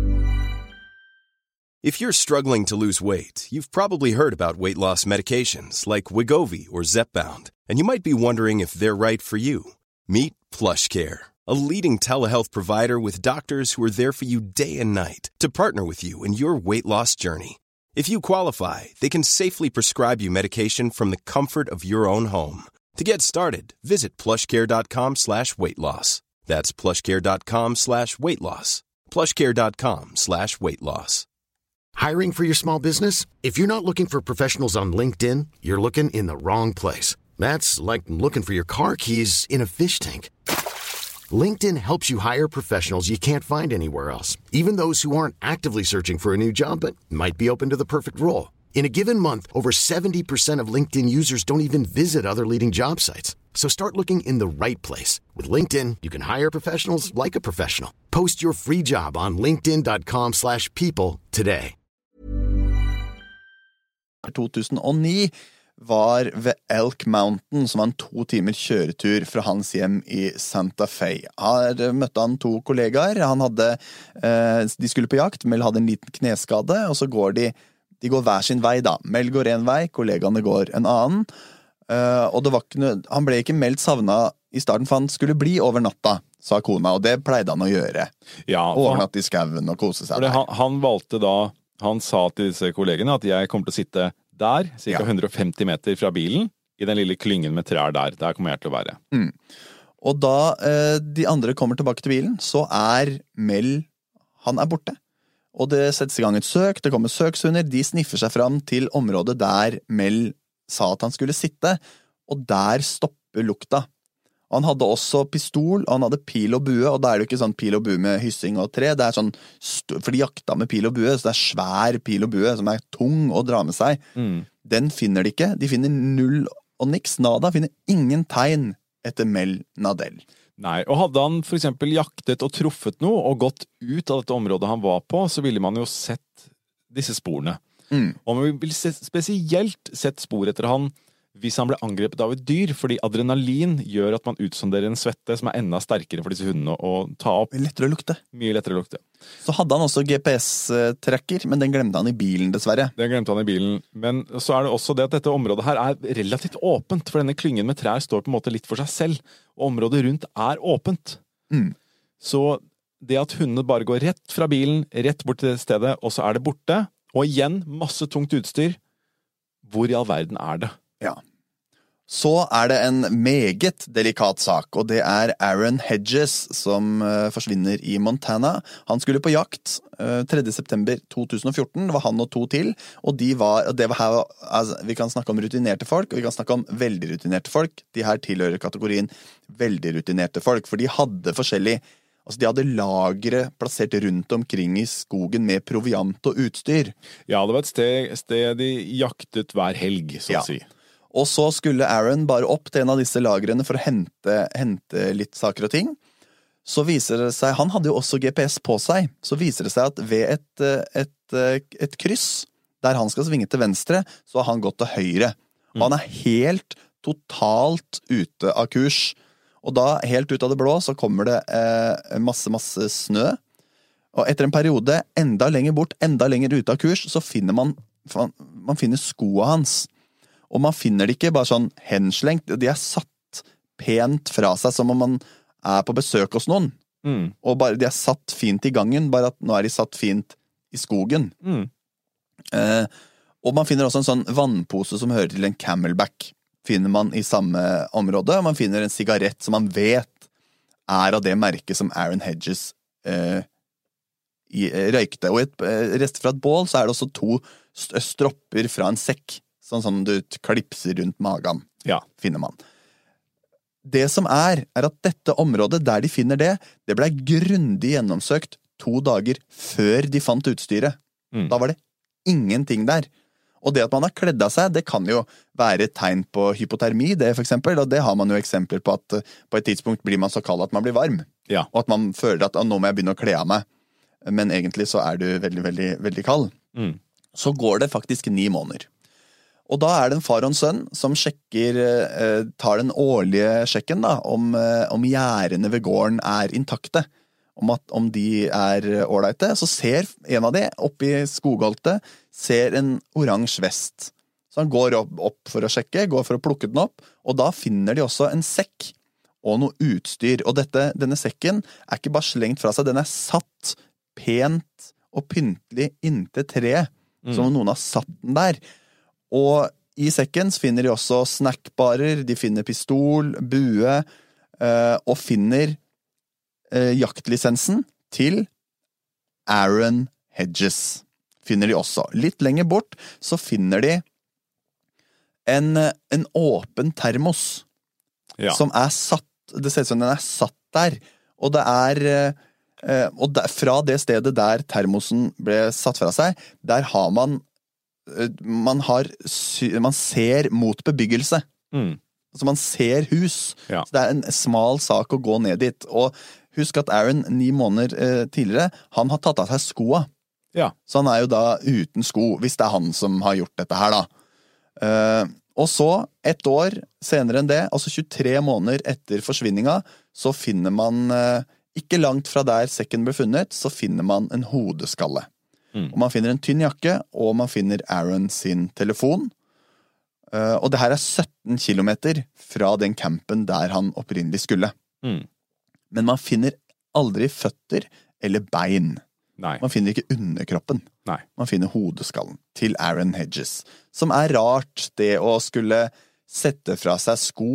If you're struggling to lose weight, you've probably heard about weight loss medications like Wegovy or Zepbound, and you might be wondering if they're right for you. Meet PlushCare, a leading telehealth provider with doctors who are there for you day and night to partner with you in your weight loss journey. If you qualify, they can safely prescribe you medication from the comfort of your own home. To get started, visit plushcare.com/weightloss. That's plushcare.com/weightloss. plushcare.com/weightloss. Hiring for your small business? If you're not looking for professionals on LinkedIn, you're looking in the wrong place. That's like looking for your car keys in a fish tank. LinkedIn helps you hire professionals you can't find anywhere else, even those who aren't actively searching for a new job but might be open to the perfect role. In a given month, over 70% of LinkedIn users don't even visit other leading job sites. So start looking in the right place. With LinkedIn, you can hire professionals like a professional. Post your free job on linkedin.com/people today. 2009 var ved Elk Mountain, som var en 2 timer kjøretur fra hans hjem i Santa Fe. Her møtte han 2 kollegaer. De skulle på jakt. Mel hadde en liten kneskade, og så går de går hver sin vei da. Mel går en vei, kollegaene går en annen. Og det var han ble ikke meldt savnet i starten, for han skulle bli over natta, sa kona, og det pleide han å gjøre. Ja, overnatt i skauen og kose seg der. Han valgte da, han sa til disse kollegene at jeg kommer til å sitte der, ca. 150 meter fra bilen, i den lille klyngen med trær der. Der kommer jeg til å være. Og da de andre kommer tilbake til bilen, så er Mel, han er borte. Og det settes i gang et søk, det kommer søkshunder, de sniffer seg fram til området der Mel sa at han skulle sitte, og der stopper lukta. Han hadde også pistol, og han hadde pil og bue, og da er det jo ikke sånn pil og bue med hyssing og tre, det er sånn, for de jakta med pil og bue, så det er svær pil og bue som er tung å dra med seg. Den finner de ikke, de finner null og niks, nada, finner ingen tegn etter Mel Nadell. Nei, og hadde han for eksempel jaktet og truffet noe, og gått ut av dette området han var på, så ville man jo sett disse sporene. Og man ville spesielt sett spor etter han hvis han ble angrepet av et dyr, fordi adrenalin gjør at man utsonderer en svette som enda sterkere for disse hundene å ta opp. Mye lettere å lukte. Så hadde han også GPS-tracker, men den glemte han i bilen, dessverre. Den glemte han i bilen, men så det også det at dette området her relativt åpent, for denne klyngen med trær står på en måte litt for seg selv, og området rundt åpent. Så det at hundene bare går rett fra bilen, rett bort til det stedet, og så det borte, og igjen masse tungt utstyr, hvor i all verden det? Ja. Så det en meget delikat sak, og det Aaron Hedges som forsvinner i Montana. Han skulle på jakt 3. september 2014, det var han og 2 til, og det var her, altså, vi kan snakke om rutinerte folk, og vi kan snakke om veldig rutinerte folk. De her tilhører kategorien veldig rutinerte folk, for de hadde de hadde lagre plassert rundt omkring i skogen med proviant og utstyr. Ja, det var et sted de jaktet hver helg, så å si. Og så skulle Aaron bare opp til en av disse lagrene for å hente litt saker og ting. Så viser det seg, han hadde jo også GPS på seg, så viser det seg at ved et kryss, der han skal svinge til venstre, så har han gått til høyre. Og han helt totalt ute av kurs. Og da, helt ut av det blå, så kommer det masse snø. Og etter en periode, enda lenger bort, enda lenger ute av kurs, så finner man finner skoene hans. Og man finner det ikke bare sånn henslengt, de satt pent fra seg, som om man på besøk hos noen. Og bare, de satt fint i gangen, bare at nå de satt fint i skogen. Og man finner også en sånn vannpose som hører til en Camelback, finner man i samme område, og man finner en sigarett som man vet av det merket som Aaron Hedges røykte. Og rester fra et bål, så det også 2 stropper fra en sekk, sånn du klipser rundt magen, finner man. Det som at dette området der de finner det ble grundig gjennomsøkt 2 dager før de fant utstyret. Da var det ingenting der. Og det at man har kledd av seg, det kan jo være et tegn på hypotermi, det for eksempel, og det har man jo eksempler på at på et tidspunkt blir man så kald at man blir varm. Ja. Og at man føler at nå må jeg begynne å kle av meg. Men egentlig så du veldig, veldig, veldig kald. Så går det faktisk 9 måneder. Og da det en far og en sønn som tar den årlige sjekken da, om gjerdene ved gården intakte, om de ålreite. Så ser en av de oppi skogholtet, ser en oransje vest. Så han går opp for å sjekke, går for å plukke den opp, og da finner de også en sekk og noe utstyr. Og denne sekken ikke bare slengt fra seg, den satt pent og pyntelig inntil treet, som noen har satt den der. Og i sekken finner de også snackbarer, de finner pistol, bue, og finner jaktlisensen til Aaron Hedges. Finner de også. Litt lenger bort så finner de en åpen termos, som satt, det ser ut som den satt der, og det fra det stedet der termosen ble satt fra seg, der har man ser mot bebyggelse. Så man ser hus. Så det en smal sak å gå ned dit. Og husk at Aaron 9 måneder tidligere, han har tatt av seg skoa. Så han jo da uten sko, hvis det han som har gjort dette her da. Og så, 1 år senere enn det, altså 23 måneder etter forsvinninga, så finner man, ikke langt fra der sekken ble funnet, så finner man en hodeskalle. Og man finner en tynn jakke, og man finner Aaron sin telefon. Og det her 17 kilometer fra den campen der han opprinnelig skulle. Men man finner aldri føtter eller bein. Nei. Man finner ikke underkroppen. Nei. Man finner hodeskallen til Aaron Hedges, som rart det å skulle sette fra seg sko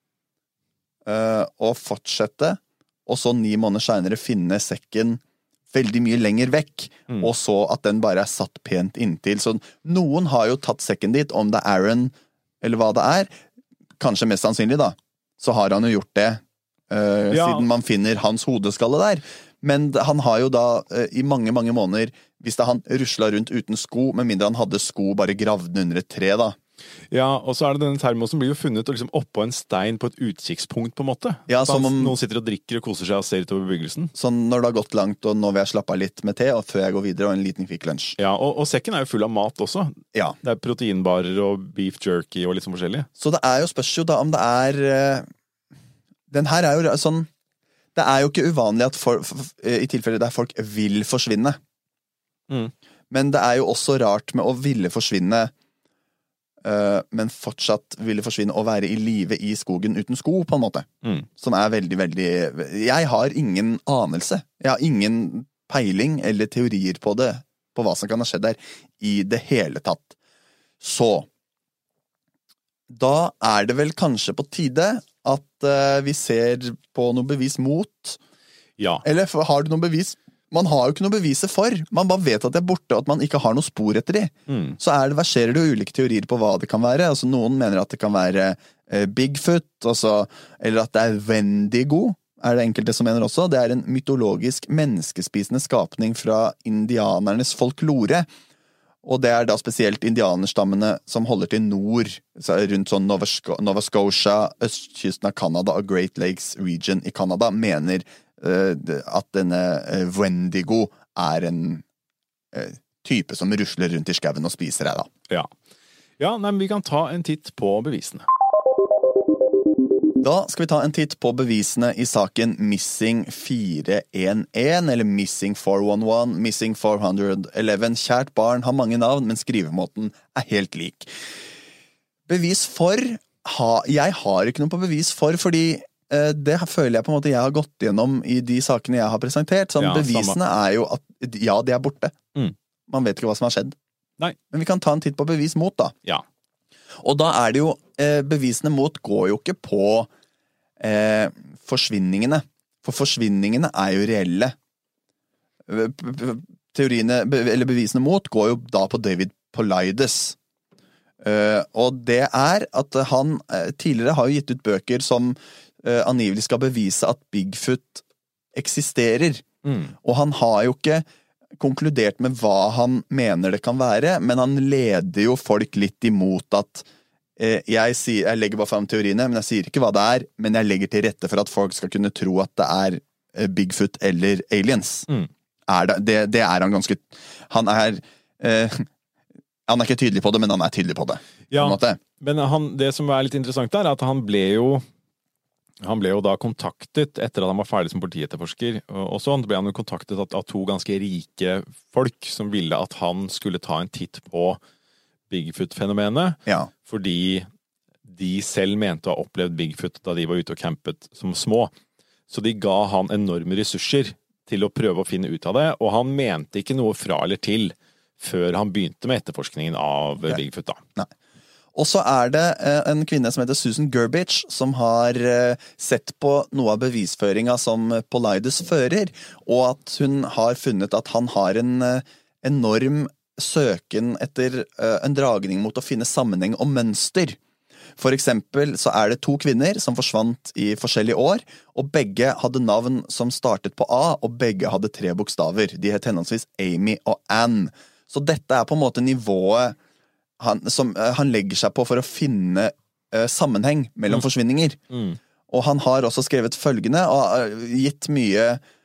og fortsette, og så 9 måneder senere finne sekken veldig mye lenger vekk, og så at den bare satt pent inntil. Så noen har jo tatt sekken dit, om det Aaron, eller hva det kanskje mest sannsynlig da, så har han jo gjort det, siden man finner hans hodeskalle der. Men han har jo da i mange, mange måneder, hvis han ruslet rundt uten sko, med mindre han hadde sko bare gravd under et tre da, Ja, og så det denne termosen blir jo funnet liksom oppå en stein på et utkikkspunkt på en måte. Ja, som om noen sitter og drikker og koser seg og ser utover bebyggelsen. Sånn når det har gått langt, og nå vil jeg slappe av litt med te, og før jeg går videre, og en liten kvikk lunsj. Ja, og sekken jo full av mat også. Ja. Det proteinbarer og beef jerky og litt sånn forskjellig. Så det jo spørs jo da om det den her jo sånn, det jo ikke uvanlig at i tilfelle der folk vil forsvinne. Men det jo også rart med å ville forsvinne, men fortsatt ville forsvinne og være i live i skogen uten sko, på en måte. Som veldig, veldig... Jeg har ingen anelse. Jeg har ingen peiling eller teorier på det, på hva som kan ha skjedd der, i det hele tatt. Så, da det vel kanskje på tide at vi ser på noe bevis mot. Ja. Eller har du noe bevis? Man har jo ikke noe beviser for. Man bare vet at det borte, og at man ikke har noe spor etter de. Så verserer det jo ulike teorier på hva det kan være. Altså, noen mener at det kan være Bigfoot, altså, eller at det Wendigo, det enkelte som mener også. Det en mytologisk menneskespisende skapning fra indianernes folklore. Og det da spesielt indianerstammene som holder til nord, rundt sånn Nova Scotia, østkysten av Canada og Great Lakes region i Canada, mener at denne Wendigo en type som rusler rundt i skauen og spiser deg da. Ja, men vi kan ta en titt på bevisene. Da skal vi ta en titt på bevisene i saken Missing 411, eller Missing 411, Missing 411. Kjært barn har mange navn, men skrivemåten helt lik. Bevis for, jeg har ikke noe på bevis for, fordi det føler jeg på en måte jeg har gått gjennom i de sakene jeg har presentert. Sånn, bevisene jo at ja, de borte. Man vet ikke hva som har skjedd. Nei. Men vi kan ta en titt på bevis mot da. Ja. Og da det jo, bevisene mot går jo ikke på forsvinningene. For forsvinningene jo reelle. Teoriene, eller bevisene mot, går jo da på David Paulides. Og det at han tidligere har jo gitt ut bøker som angivelig skal bevise at Bigfoot eksisterer. Og han har jo ikke konkludert med hva han mener det kan være, men han leder jo folk litt imot at jeg legger bare frem teoriene, men jeg sier ikke hva det men jeg legger til rette for at folk skal kunne tro at det Bigfoot eller aliens. Det han ganske... Han ikke tydelig på det, men han tydelig på det. Ja, på en måte. Men det som litt interessant at han ble jo da kontaktet etter at han var ferdig som politietterforsker, og sånn ble han jo kontaktet av to ganske rike folk som ville at han skulle ta en titt på Bigfoot-fenomenet, fordi de selv mente å ha opplevd Bigfoot da de var ute og campet som små. Så de ga han enorme ressurser til å prøve å finne ut av det, og han mente ikke noe fra eller til før han begynte med etterforskningen av Bigfoot da. Nei. Og så det en kvinne som heter Susan Gerbich, som har sett på noe av bevisføringa som Paulides fører, og at hun har funnet at han har en enorm søken etter en dragning mot å finne sammenheng og mønster. For eksempel så det to kvinner som forsvant i forskjellige år, og begge hadde navn som startet på A, og begge hadde 3 bokstaver. De het henholdsvis Amy og Anne. Så dette på en måte nivået han legger seg på for å finne sammenheng mellom forsvinninger. Og han har også skrevet følgende, og gitt mye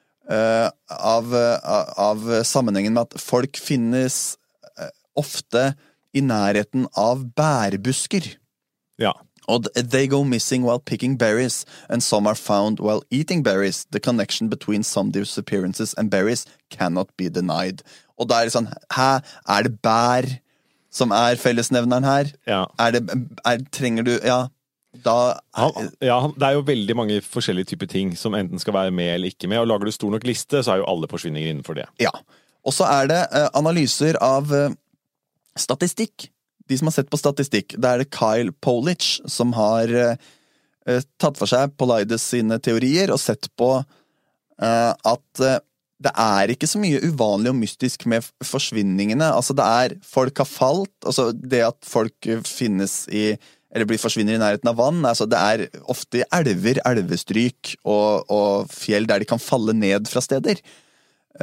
av sammenhengen med at folk finnes ofte i nærheten av bærbusker. Ja. Og they go missing while picking berries, and some are found while eating berries. The connection between some disappearances and berries cannot be denied. Og da det sånn, det bær som fellesnevneren her? Ja. Trenger du, da... det jo veldig mange forskjellige typer ting som enten skal være med eller ikke med, og lager du stor nok liste, så jo alle forsvinninger innenfor det. Ja, og så det analyser av statistikk. De som har sett på statistikk, det det Kyle Polich som har tatt for seg Paulides sine teorier og sett på at det ikke så mye uvanlig og mystisk med forsvinningene. Altså det folk har falt, altså det at folk finnes eller blir forsvinner i nærheten av vann, altså det ofte i elver, elvestryk og fjell der de kan falle ned fra steder.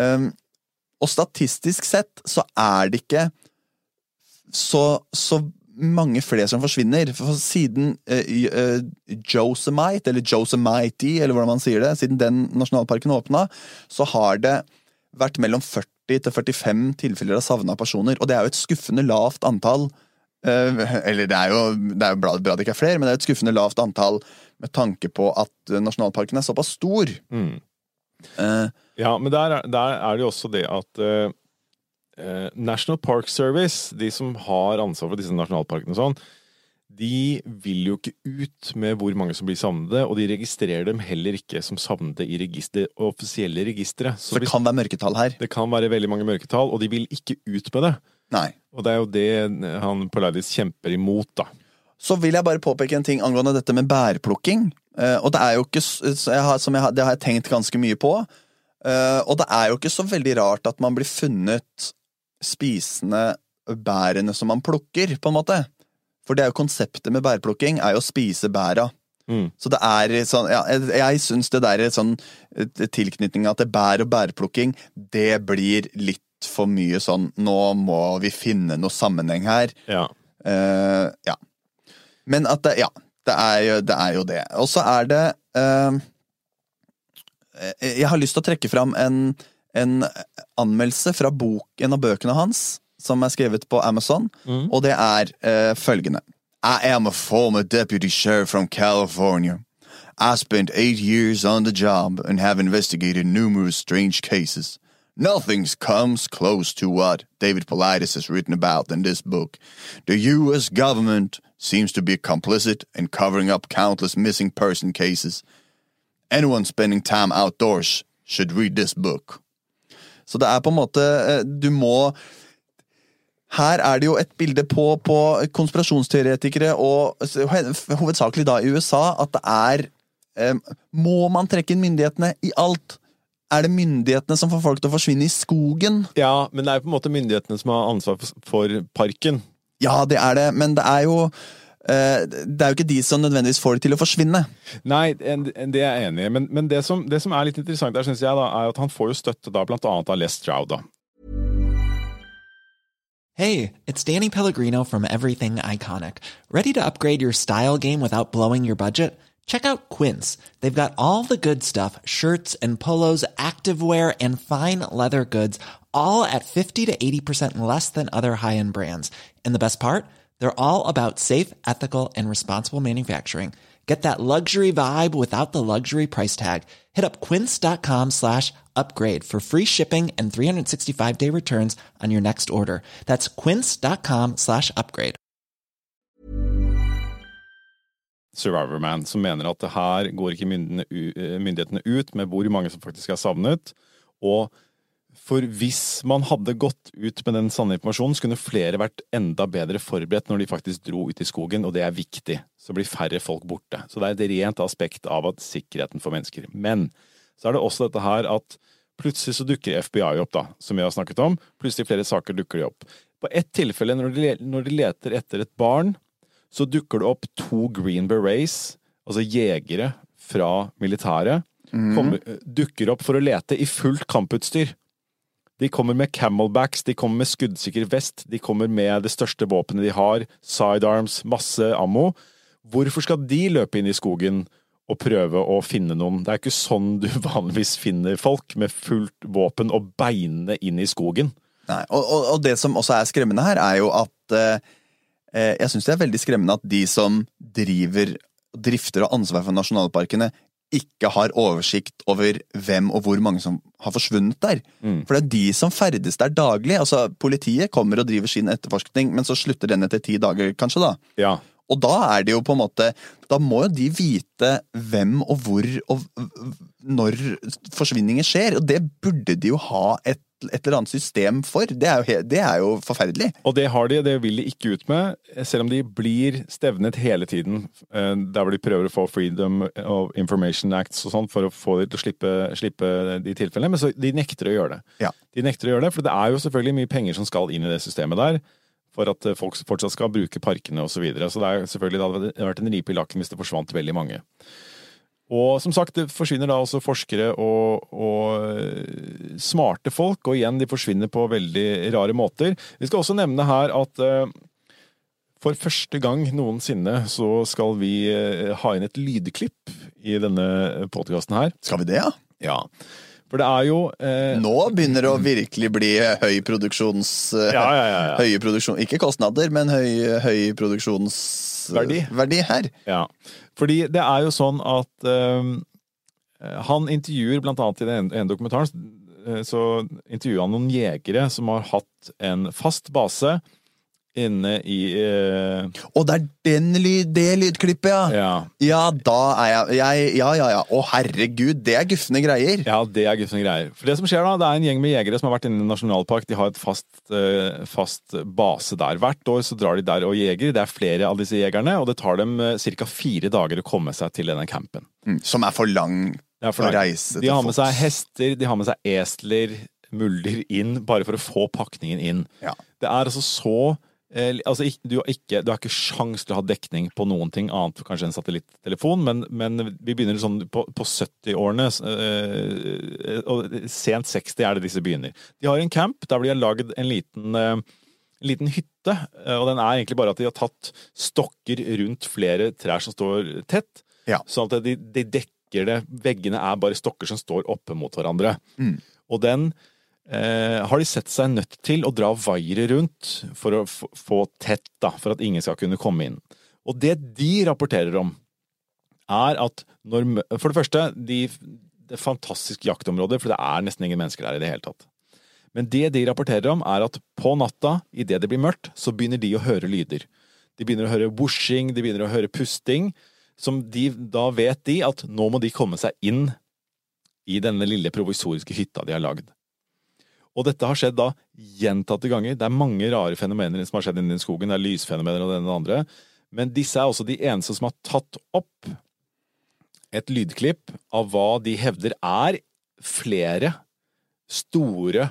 Og statistisk sett så det ikke så mange flere som forsvinner. For siden Yosemite, eller Yosemite, eller hvordan man sier det, siden den nasjonalparken åpnet, så har det vært mellom 40 til 45 tilfeller av savnet personer, og det er jo et skuffende lavt antall, eller det er jo bra det ikke er flere, men det er et skuffende lavt antall med tanke på at nasjonalparken er såpass stor. Ja, men der er det jo også det at National Park Service, de som har ansvar for disse nasjonalparkene og sånn, de vil jo ikke ut med hvor mange som blir savnede, og de registrerer dem heller ikke som savnede i offisielle registre. Så det kan være mørketall her. Det kan være veldig mange mørketall, og de vil ikke ut med det. Nei. Og det er jo det han Paulides kjemper imot, da. Så vil jeg bare påpeke en ting angående dette med bærplukking, og det er jo ikke, det har jeg tenkt ganske mye på, og det er jo ikke så veldig rart at man blir funnet spisende bærene som man plukker, på en måte. For det er jo konseptet med bærplukking, er jo å spise bæra. Så det er sånn, ja, jeg synes det der er sånn tilknytningen til bær og bærplukking, det blir litt for mye sånn, nå må vi finne noe sammenheng her. Ja. Ja. Men at det er jo det. Og så er det jeg har lyst til å trekke fram en anmeldelse fra en av bøkene hans, som er skrevet på Amazon, og det er følgende. I am a former deputy sheriff from California. I spent 8 years on the job and have investigated numerous strange cases. Nothing comes close to what David Paulides has written about in this book. The U.S. government seems to be complicit in covering up countless missing person cases. Anyone spending time outdoors should read this book. Så det er på en måte, du må... Her er det jo et bilde på konspirasjonsteoretikere, og hovedsakelig da i USA, at det er... Må man trekke inn myndighetene i alt? Er det myndighetene som får folk til å forsvinne i skogen? Ja, men det er på en måte myndighetene som har ansvar for parken. Ja, det er det, men det er jo ikke de som nødvendigvis får det til å forsvinne. Nei, det er jeg enig i, men det som er litt interessant der, synes jeg da, er at han får jo støtte da, blant annet av Les Stroud da. Hey, it's Danny Pellegrino from Everything Iconic. Ready to upgrade your style game without blowing your budget? Check out Quince. They've got all the good stuff, shirts and polos, activewear, and fine leather goods, all at 50 to 80% less than other high-end brands. And the best part? They're all about safe, ethical, and responsible manufacturing. Get that luxury vibe without the luxury price tag. Hit up quince.com/upgrade for free shipping and 365-day returns on your next order. That's quince.com/upgrade. Survivor Man, som mener at det her går ikke myndighetene ut med hvor mange som faktisk er savnet, og for hvis man hadde gått ut med den sanne informasjonen, så kunne flere vært enda bedre forberedt når de faktisk dro ut i skogen, og det er viktig. Så blir færre folk borte. Så det er et rent aspekt av at sikkerheten for mennesker. Men så er det også dette her at plutselig så dukker FBI opp da, som jeg har snakket om. Plutselig flere saker dukker de opp. På et tilfelle, når de leter etter et barn, så dukker det opp 2 Green Berets, altså jegere fra militæret, dukker opp for å lete i fullt kamputstyr. De kommer med camelbacks, de kommer med skuddsikker vest, de kommer med det største våpenet de har, sidearms, masse ammo. Hvorfor skal de løpe inn i skogen og prøve å finne noen? Det er ikke sånn du vanligvis finner folk med fullt våpen og beinene inn i skogen. Nei, og det som også er skremmende her er jo at jeg synes det er veldig skremmende at de som drifter og ansvar for nasjonalparkene ikke har oversikt over hvem og hvor mange som har forsvunnet der. For det er de som ferdes der daglig. Altså, politiet kommer og driver sin etterforskning, men så slutter den etter 10 dager, kanskje da. Ja. Og da er det jo på en måte, da må jo de vite hvem og hvor og når forsvinninger skjer, og det burde de jo ha et eller annet system for. Det er jo forferdelig. Og det har de, det vil de ikke ut med, selv om de blir stevnet hele tiden, der hvor de prøver å få Freedom of Information Acts og sånt, for å få de til å slippe de tilfellene, men så de nekter å gjøre det. Ja. De nekter å gjøre det, for det er jo selvfølgelig mye penger som skal inn i det systemet der, for at folk fortsatt skal bruke parkene og så videre. Så det er selvfølgelig, det hadde vært en rip i lakken hvis det forsvant veldig mange. Og som sagt, det forsvinner da også forskere og smarte folk, og igjen, de forsvinner på veldig rare måter. Vi skal også nevne her at For første gang noensinne så skal vi ha inn et lydklipp i denne podcasten her. Skal vi det, ja? Ja. For det er jo Nå begynner det å virkelig bli høy produksjons... Høye produksjon... Ikke kostnader, men høy produksjonsverdi her. Ja, fordi det er jo sånn at han intervjuer, blant annet i den dokumentaren, så intervjuer han noen jegere som har hatt en fast base inne i Og det det lydklippet, ja. Ja, da er jeg Ja. Å, herregud, det guffende greier. Ja, det guffende greier. For det som skjer da, det er en gjeng med jegere som har vært inne i en nasjonalpark. De har et fast base der. Hvert år så drar de der og jeger. Det er flere av disse jegerne, og det tar dem ca. 4 dager å komme seg til denne campen. Som er for lang å reise til. De har med seg hester, de har med seg esler, mulder inn, bare for å få pakningen inn. Ja. Det er altså så altså, du har ikke sjans til å ha dekning på noen ting annet for kanskje en satellittelefon, men vi begynner sånn på 70-årene, og sent 60 er det disse begynner. De har en camp der de har laget en liten hytte, og den er egentlig bare at de har tatt stokker rundt flere trær som står tett, sånn at de dekker det, veggene er bare stokker som står oppe mot hverandre. Og den har de sett seg nødt til å dra vaiere rundt for å få tett, for at ingen skal kunne komme inn. Og det de rapporterer om er at for det første, det er fantastisk jaktområde, for det er nesten ingen mennesker der i det hele tatt. Men det de rapporterer om er at på natta, i det blir mørkt, så begynner de å høre lyder. De begynner å høre borsing, de begynner å høre pusting, som da vet de at nå må de komme seg inn i denne lille provisoriske hytta de har lagd. Og dette har skjedd da gjentatte ganger. Det er mange rare fenomener som har skjedd innen skogen. Det er lysfenomener og det ene og det andre. Men disse er også de eneste som har tatt opp et lydklipp av hva de hevder er flere store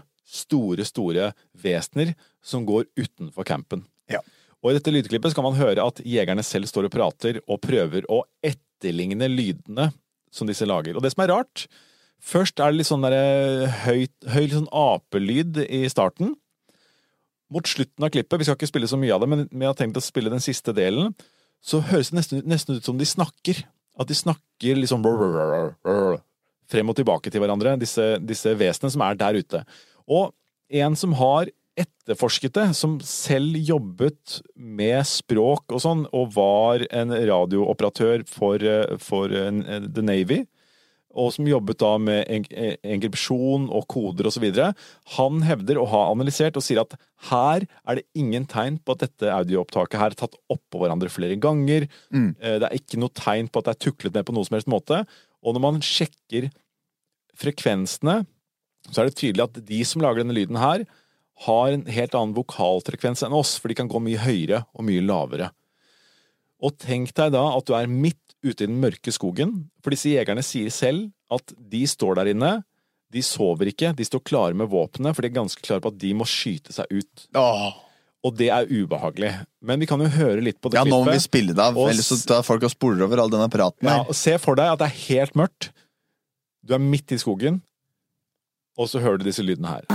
vesener som går utenfor campen. Ja. Og i dette lydklippet skal man høre at jegerne selv står og prater og prøver å etterligne lydene som disse lager. Og det som er rart, først er det litt sånn høy litt sånn apelyd i starten. Mot slutten av klippet, vi skal ikke spille så mye av det, men vi har tenkt å spille den siste delen, så høres det nesten ut som de snakker. At de snakker liksom frem og tilbake til hverandre, disse vesenene som er der ute. Og en som har etterforsket det, som selv jobbet med språk og sånn, og var en radiooperatør for The Navy, og som jobbet da med enkripsjon og koder og så videre, han hevder å ha analysert og sier at her er det ingen tegn på at dette audioopptaket her er tatt opp på hverandre flere ganger. Det er ikke noe tegn på at det er tuklet med på noe som helst måte. Og når man sjekker frekvensene, så er det tydelig at de som lager denne lyden her, har en helt annen vokalfrekvens enn oss, for de kan gå mye høyere og mye lavere. Og tenk deg da at du er midt ute i den mørke skogen, for disse jegerne sier selv at de står der inne, de sover ikke, de står klare med våpnene, for de er ganske klare på at de må skyte seg ut. Og det er ubehagelig. Men vi kan jo høre litt på det klippet. Ja, nå må vi spille det av, ellers så tar folk og spoler over all denne praten her. Ja, og se for deg at det er helt mørkt. Du er midt i skogen, og så hører du disse lydene her.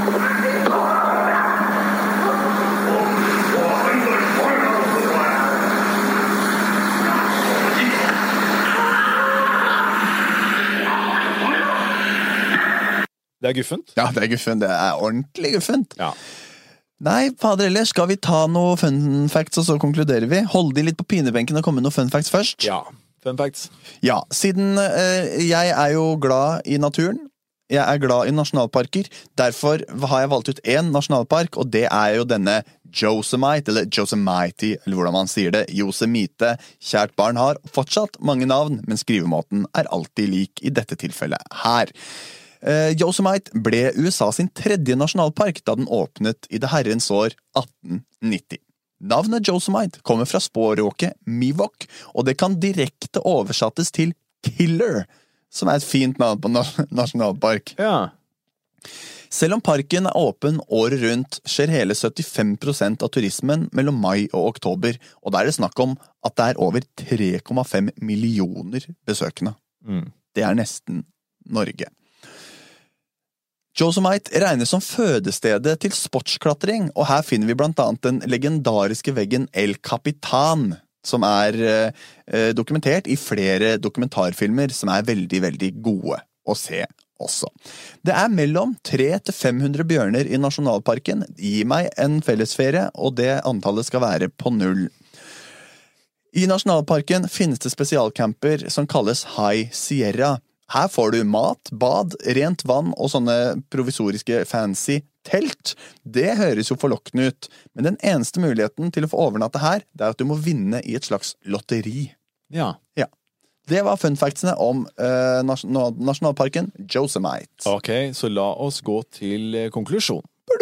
Det er guffent? Ja, det er guffent. Det er ordentlig guffent. Ja. Nei, fader ellers, skal vi ta noe fun facts, og så konkluderer vi? Hold de litt på pinebenken og komme med noe fun facts først? Ja, fun facts. Ja, siden jeg er jo glad i naturen, jeg er glad i nasjonalparker, derfor har jeg valgt ut en nasjonalpark, og det er jo denne Yosemite, eller Yosemite, eller hvordan man sier det, Yosemite. Kjært barn har fortsatt mange navn, men skrivemåten er alltid lik i dette tilfellet her. Yosemite ble USA sin 3. nasjonalpark da den åpnet i det herrens år 1890. Navnet Yosemite kommer fra språket Miwok, og det kan direkte oversettes til killer, som er et fint navn på nasjonalpark. Ja. Selv om parken er åpen året rundt, skjer hele 75% av turismen mellom mai og oktober, og da er det snakk om at det er over 3,5 millioner besøkende. Det er nesten Norge. Yosemite regnes som fødestedet til sportsklatring, og her finner vi blant annet den legendariske veggen El Capitan, som dokumentert i flere dokumentarfilmer som veldig, veldig gode å se også. Det mellom 300 til 500 bjørner i nasjonalparken. Gi meg en fellesferie, og det antallet skal være på 0. I nasjonalparken finnes det spesialcamper som kalles High Sierra. Her får du mat, bad, rent vann og sånne provisoriske fancy telt. Det høres jo forlokkende ut, men den eneste muligheten til å få overnatte her, det at du må vinne i et slags lotteri. Ja. Det var fun factsene om nasjonalparken Yosemite. Ok, så la oss gå til konklusjon.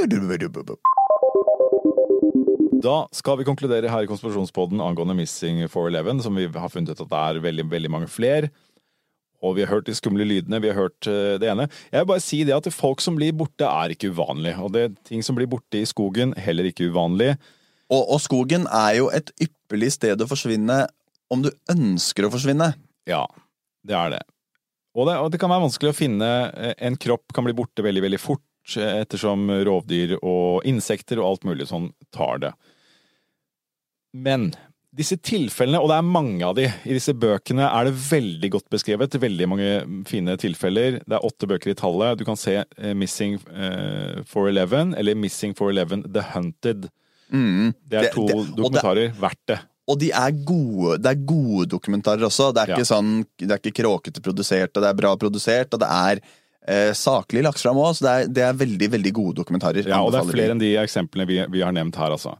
Da skal vi konkludere her i Konspirasjonspodden angående Missing 411, som vi har funnet ut at det veldig, veldig mange flere. Og vi har hørt de skumle lydene, vi har hørt det ene. Jeg vil bare si det at folk som blir borte ikke uvanlig, og det ting som blir borte i skogen heller ikke uvanlig. Og skogen jo et ypperlig sted å forsvinne om du ønsker å forsvinne. Ja, det det. Og det kan være vanskelig å finne, en kropp kan bli borte veldig, veldig fort, ettersom rovdyr og insekter og alt mulig sånn tar det. Men disse tilfellene, og det mange av de i disse bøkene, det veldig godt beskrevet, veldig mange fine tilfeller. Det 8 bøker i tallet. Du kan se Missing 411, eller Missing 411 The Hunted. Det 2 dokumentarer verdt det. Og de gode, det gode dokumentarer også. Det ikke sånn, det ikke kråkete produsert, og det bra produsert, og det saklig lagt frem også, så det veldig, veldig gode dokumentarer. Ja, og det flere enn de eksemplene vi har nevnt her, altså,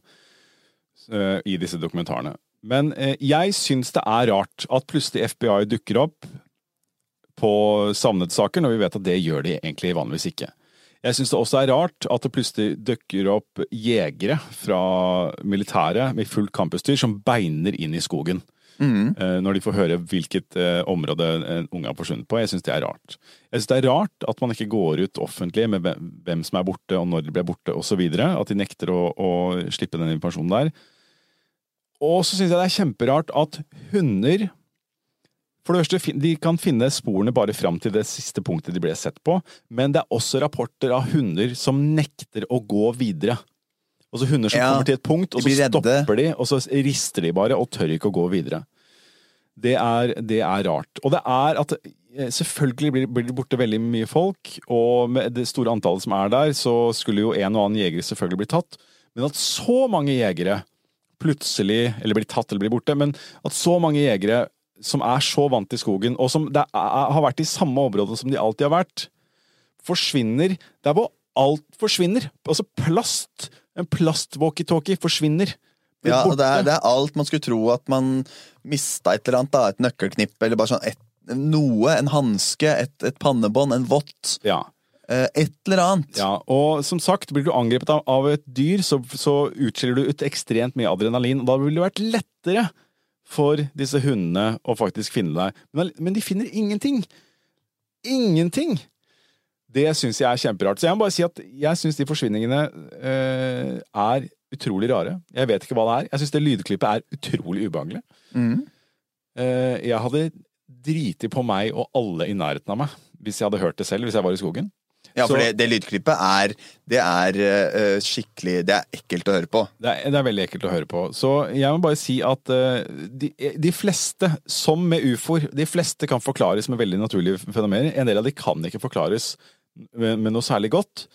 i disse dokumentarene. Men jeg synes det rart at plutselig FBI dukker opp på savnet-saker, når vi vet at det gjør de egentlig vanligvis ikke. Jeg synes det også rart at det plutselig dukker opp jegere fra militæret med fullt kamputstyr som beiner inn i skogen. Når de får høre hvilket område en unge har forsvunnet på. Jeg synes det rart. Jeg synes det rart at man ikke går ut offentlig med hvem som borte, og når de ble borte, og så videre. At de nekter å slippe den informasjonen der. Og så synes jeg det kjemperart at hunder, for det første, de kan finne sporene bare frem til det siste punktet de ble sett på, men det også rapporter av hunder som nekter å gå videre. Altså hunder som kommer til et punkt, og så stopper de, og så rister de bare, og tør ikke å gå videre. Det rart. Og det at selvfølgelig blir det borte veldig mye folk, og med det store antallet som der, så skulle jo en og annen jeger selvfølgelig bli tatt, men at så mange jegere plutselig, eller blir tatt eller blir borte, men at så mange jegere som så vant i skogen, og som har vært i samme område som de alltid har vært, forsvinner, der hvor alt forsvinner. Altså en plast-walkie-talkie forsvinner. Ja, og det alt man skulle tro at man mistet et eller annet, et nøkkelknipp, eller bare sånn en hanske, et pannebånd, en vott. Ja. Et eller annet. Ja, og som sagt, blir du angrepet av et dyr, så utskiller du ut ekstremt mye adrenalin, og da vil det vært lettere for disse hundene å faktisk finne deg. Men de finner ingenting. Ingenting! Det synes jeg kjemperart. Så jeg må bare si at jeg synes de forsvinningene utrolig rare. Jeg vet ikke hva det Jeg synes det lydklippet utrolig ubehagelig. Jeg hadde dritet på meg og alle i nærheten av meg hvis jeg hadde hørt det selv, hvis jeg var i skogen. Ja, for det lydklippet det skikkelig, det ekkelt å høre på. Det veldig ekkelt å høre på. Så jeg må bare si at de fleste, som med UFOer, de fleste kan forklares med veldig naturlige fenomener. En del av de kan ikke forklares med noe særlig godt.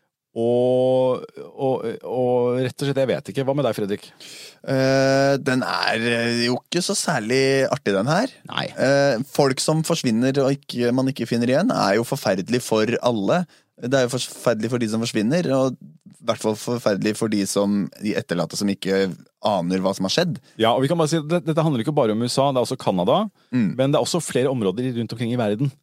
Og rett og slett, jeg vet ikke. Hva med deg, Fredrik? Den jo ikke så særlig artig, den her. Nei. Folk som forsvinner og man ikke finner igjen, jo forferdelig for alle. Det jo forferdelig for de som forsvinner, og i hvert fall forferdelig for de etterlatte som ikke aner hva som har skjedd. Ja, og vi kan bare si at dette handler ikke bare om USA, det også Canada, men det også flere områder rundt omkring i verden.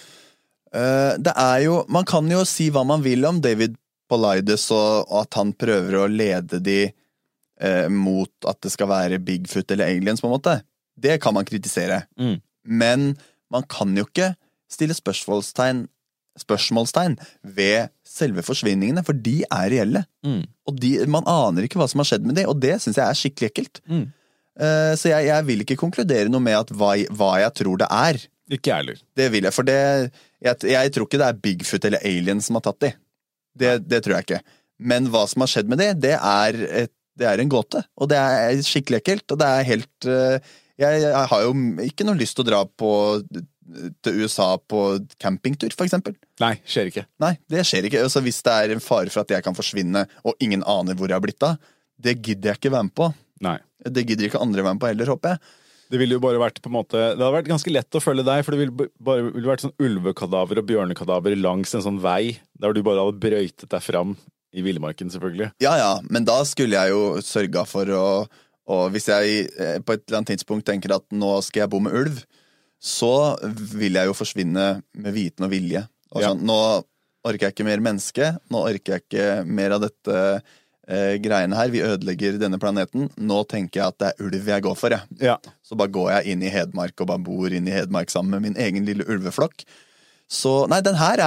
Det jo, man kan jo si hva man vil om David Paulides, og at han prøver å lede de mot at det skal være Bigfoot eller aliens på en måte. Det kan man kritisere. Men man kan jo ikke stille spørsmålstegn ved selve forsvinningene, for de reelle. Og man aner ikke hva som har skjedd med de, og det synes jeg skikkelig ekkelt. Så jeg vil ikke konkludere noe med at hva jeg tror det Ikke jeg heller. Det vil jeg, for jeg tror ikke det er Bigfoot eller aliens som har tatt de. Det tror jeg ikke. Men hva som har skjedd med det er en gåte, og det er skikkelig ekkelt, og det er helt jeg har jo ikke noe lyst til å dra til USA på campingtur, for eksempel. Nei, skjer ikke. Nei, det skjer ikke. Altså, hvis det er en fare for at jeg kan forsvinne, og ingen aner hvor jeg har blitt av, det gidder jeg ikke være med på. Nei. Det gidder ikke andre være med på heller, håper jeg. Det ville jo bare vært på en måte, det hadde vært ganske lett å følge deg, for det ville vært sånn ulvekadaver og bjørnekadaver langs en sånn vei, der du bare hadde brøytet deg fram i villmarken, selvfølgelig. Ja, men da skulle jeg jo sørge for og hvis jeg på et eller annet tidspunkt tenker at nå skal jeg bo med ulv, så vil jeg jo forsvinne med viten og vilje. Og sånn, nå orker jeg ikke mer menneske, nå orker jeg ikke mer av dette greiene her, vi ødelegger denne planeten. Nå tenker jeg at det er ulv jeg går for, jeg. Ja. Så bare går jeg inn i Hedmark og bare bor inn i Hedmark sammen med min egen lille ulveflokk. Så, nei, den her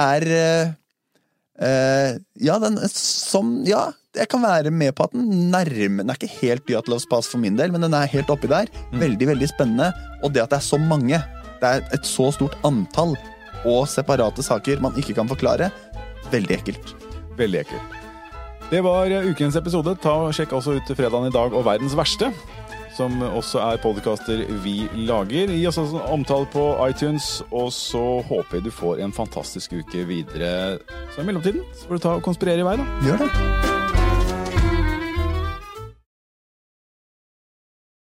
jeg kan være med på at den er ikke helt Djatlovs Pass for min del, men den er helt oppi der. Veldig, veldig spennende. Og det at det er så mange, det er et så stort antall og separate saker man ikke kan forklare, veldig ekkelt. Veldig ekkelt. Det var ukens episode. Sjekk også ut Fredagen i dag og Verdens verste, som også er podcaster vi lager. Gi oss en omtale på iTunes, og så håper jeg du får en fantastisk uke videre. Så i mellomtiden så får du ta og konspirere i vei da. Gjør det.